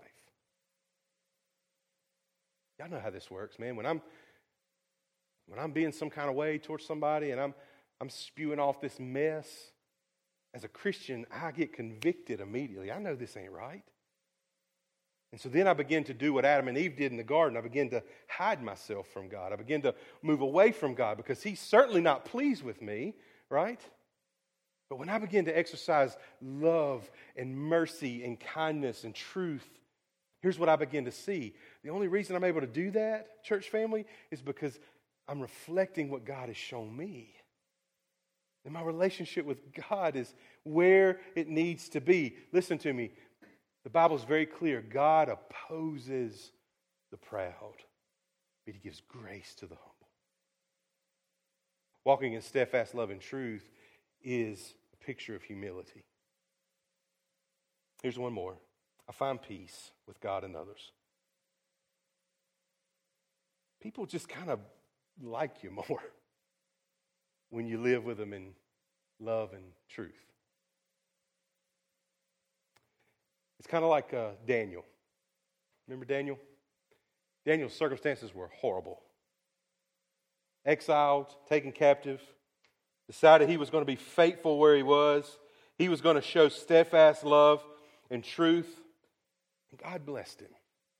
Y'all know how this works, man. When I'm being some kind of way towards somebody and I'm spewing off this mess, as a Christian, I get convicted immediately. I know this ain't right. And so then I begin to do what Adam and Eve did in the garden. I begin to hide myself from God. I begin to move away from God because He's certainly not pleased with me, right? But when I begin to exercise love and mercy and kindness and truth, here's what I begin to see. The only reason I'm able to do that, church family, is because I'm reflecting what God has shown me. And my relationship with God is where it needs to be. Listen to me. The Bible is very clear. God opposes the proud, but He gives grace to the humble. Walking in steadfast love and truth is a picture of humility. Here's one more. I find peace with God and others. People just kind of like you more when you live with them in love and truth. It's kind of like Daniel. Remember Daniel? Daniel's circumstances were horrible. Exiled, taken captive, decided he was going to be faithful where he was. He was going to show steadfast love and truth. And God blessed him.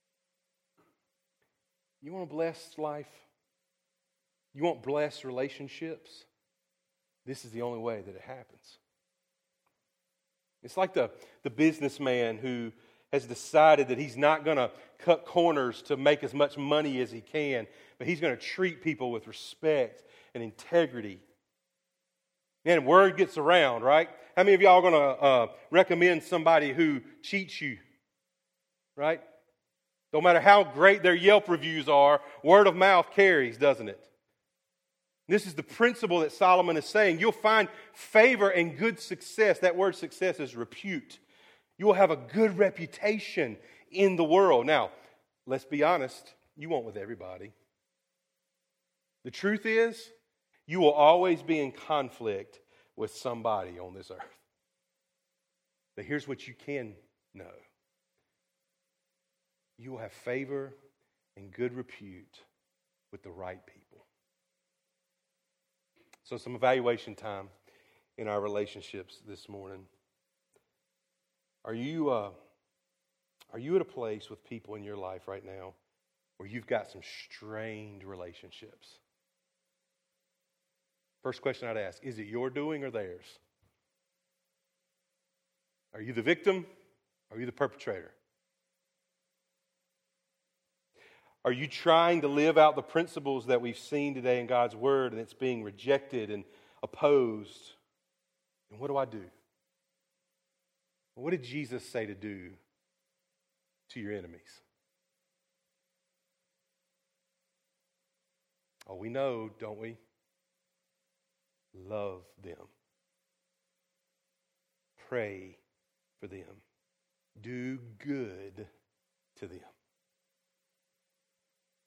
You want a blessed life? You want blessed relationships? This is the only way that it happens. It's like the businessman who has decided that he's not going to cut corners to make as much money as he can, but he's going to treat people with respect and integrity. Man, word gets around, right? How many of y'all are going to recommend somebody who cheats you, right? No matter how great their Yelp reviews are, word of mouth carries, doesn't it? This is the principle that Solomon is saying. You'll find favor and good success. That word success is repute. You will have a good reputation in the world. Now, let's be honest, you won't with everybody. The truth is, you will always be in conflict with somebody on this earth. But here's what you can know. You will have favor and good repute with the right people. So some evaluation time in our relationships this morning. Are you at a place with people in your life right now where you've got some strained relationships? First question I'd ask, is it your doing or theirs? Are you the victim or are you the perpetrator? Are you trying to live out the principles that we've seen today in God's Word and it's being rejected and opposed? And what do I do? What did Jesus say to do to your enemies? Oh, we know, don't we? Love them. Pray for them. Do good to them.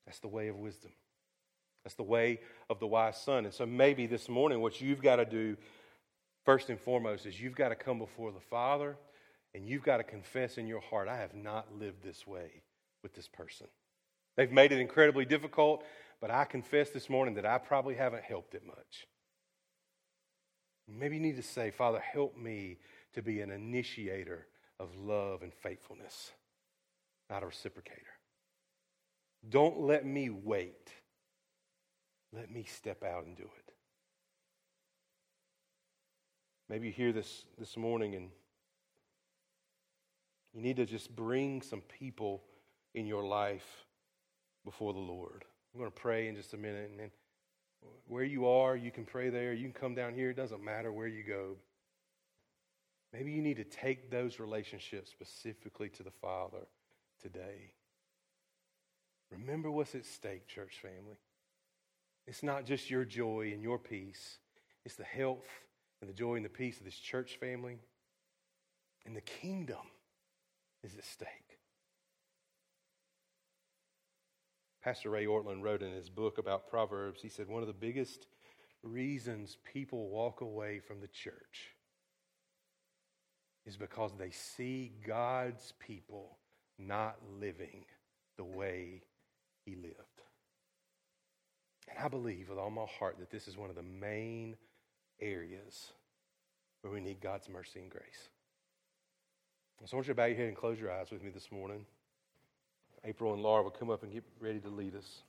That's the way of wisdom. That's the way of the wise son. And so maybe this morning what you've got to do first and foremost is you've got to come before the Father and you've got to confess in your heart, I have not lived this way with this person. They've made it incredibly difficult, but I confess this morning that I probably haven't helped it much. Maybe you need to say, Father, help me to be an initiator of love and faithfulness, not a reciprocator. Don't let me wait. Let me step out and do it. Maybe you hear this morning and you need to just bring some people in your life before the Lord. I'm going to pray in just a minute. And where you are, you can pray there. You can come down here. It doesn't matter where you go. Maybe you need to take those relationships specifically to the Father today. Remember what's at stake, church family. It's not just your joy and your peace. It's the health and the joy and the peace of this church family. And the kingdom is at stake. Pastor Ray Ortlund wrote in his book about Proverbs, he said one of the biggest reasons people walk away from the church is because they see God's people not living the way he lived. And I believe with all my heart that this is one of the main areas where we need God's mercy and grace. So I want you to bow your head and close your eyes with me this morning. April and Laura will come up and get ready to lead us.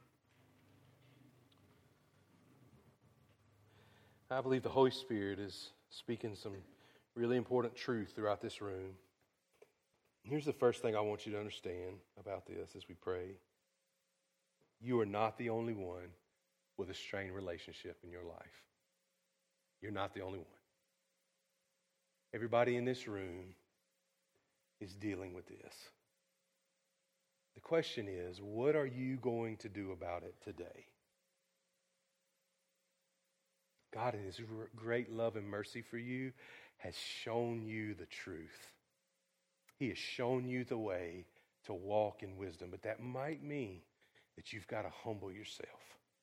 I believe the Holy Spirit is speaking some really important truth throughout this room. Here's the first thing I want you to understand about this as we pray. You are not the only one with a strained relationship in your life. You're not the only one. Everybody in this room is dealing with this. The question is, what are you going to do about it today? God, in His great love and mercy for you, has shown you the truth. He has shown you the way to walk in wisdom, but that might mean that you've got to humble yourself.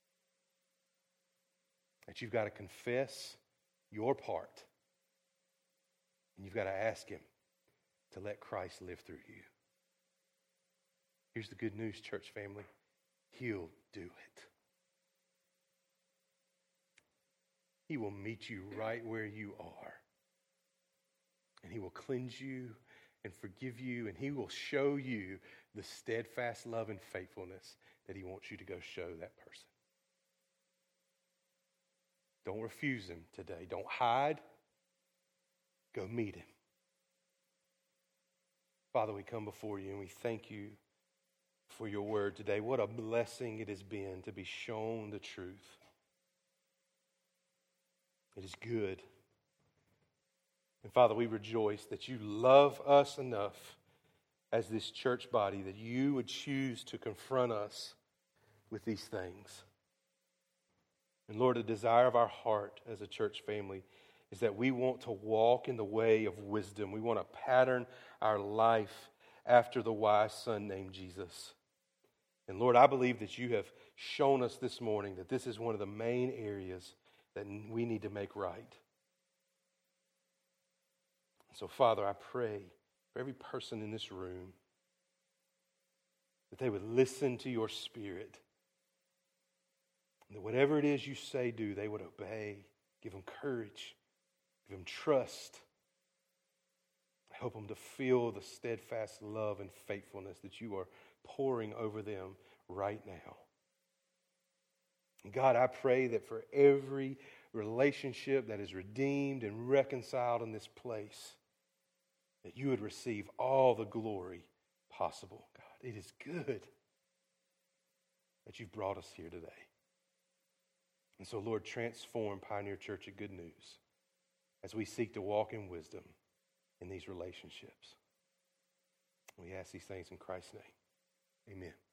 That you've got to confess your part. And you've got to ask Him to let Christ live through you. Here's the good news, church family. He'll do it. He will meet you right where you are. And He will cleanse you and forgive you. And He will show you the steadfast love and faithfulness that He wants you to go show that person. Don't refuse Him today. Don't hide. Go meet Him. Father, we come before you and we thank you for your word today. What a blessing it has been to be shown the truth. It is good. And Father, we rejoice that you love us enough as this church body that you would choose to confront us with these things. And Lord, the desire of our heart as a church family is that we want to walk in the way of wisdom. We want to pattern our life after the wise son named Jesus. And Lord, I believe that you have shown us this morning that this is one of the main areas that we need to make right. So, Father, I pray for every person in this room that they would listen to your Spirit. And that whatever it is you say, do, they would obey. Give them courage. Give them trust. Help them to feel the steadfast love and faithfulness that you are pouring over them right now. God, I pray that for every relationship that is redeemed and reconciled in this place, that you would receive all the glory possible. God, it is good that you've brought us here today. And so, Lord, transform Pioneer Church at Good News as we seek to walk in wisdom in these relationships. We ask these things in Christ's name. Amen.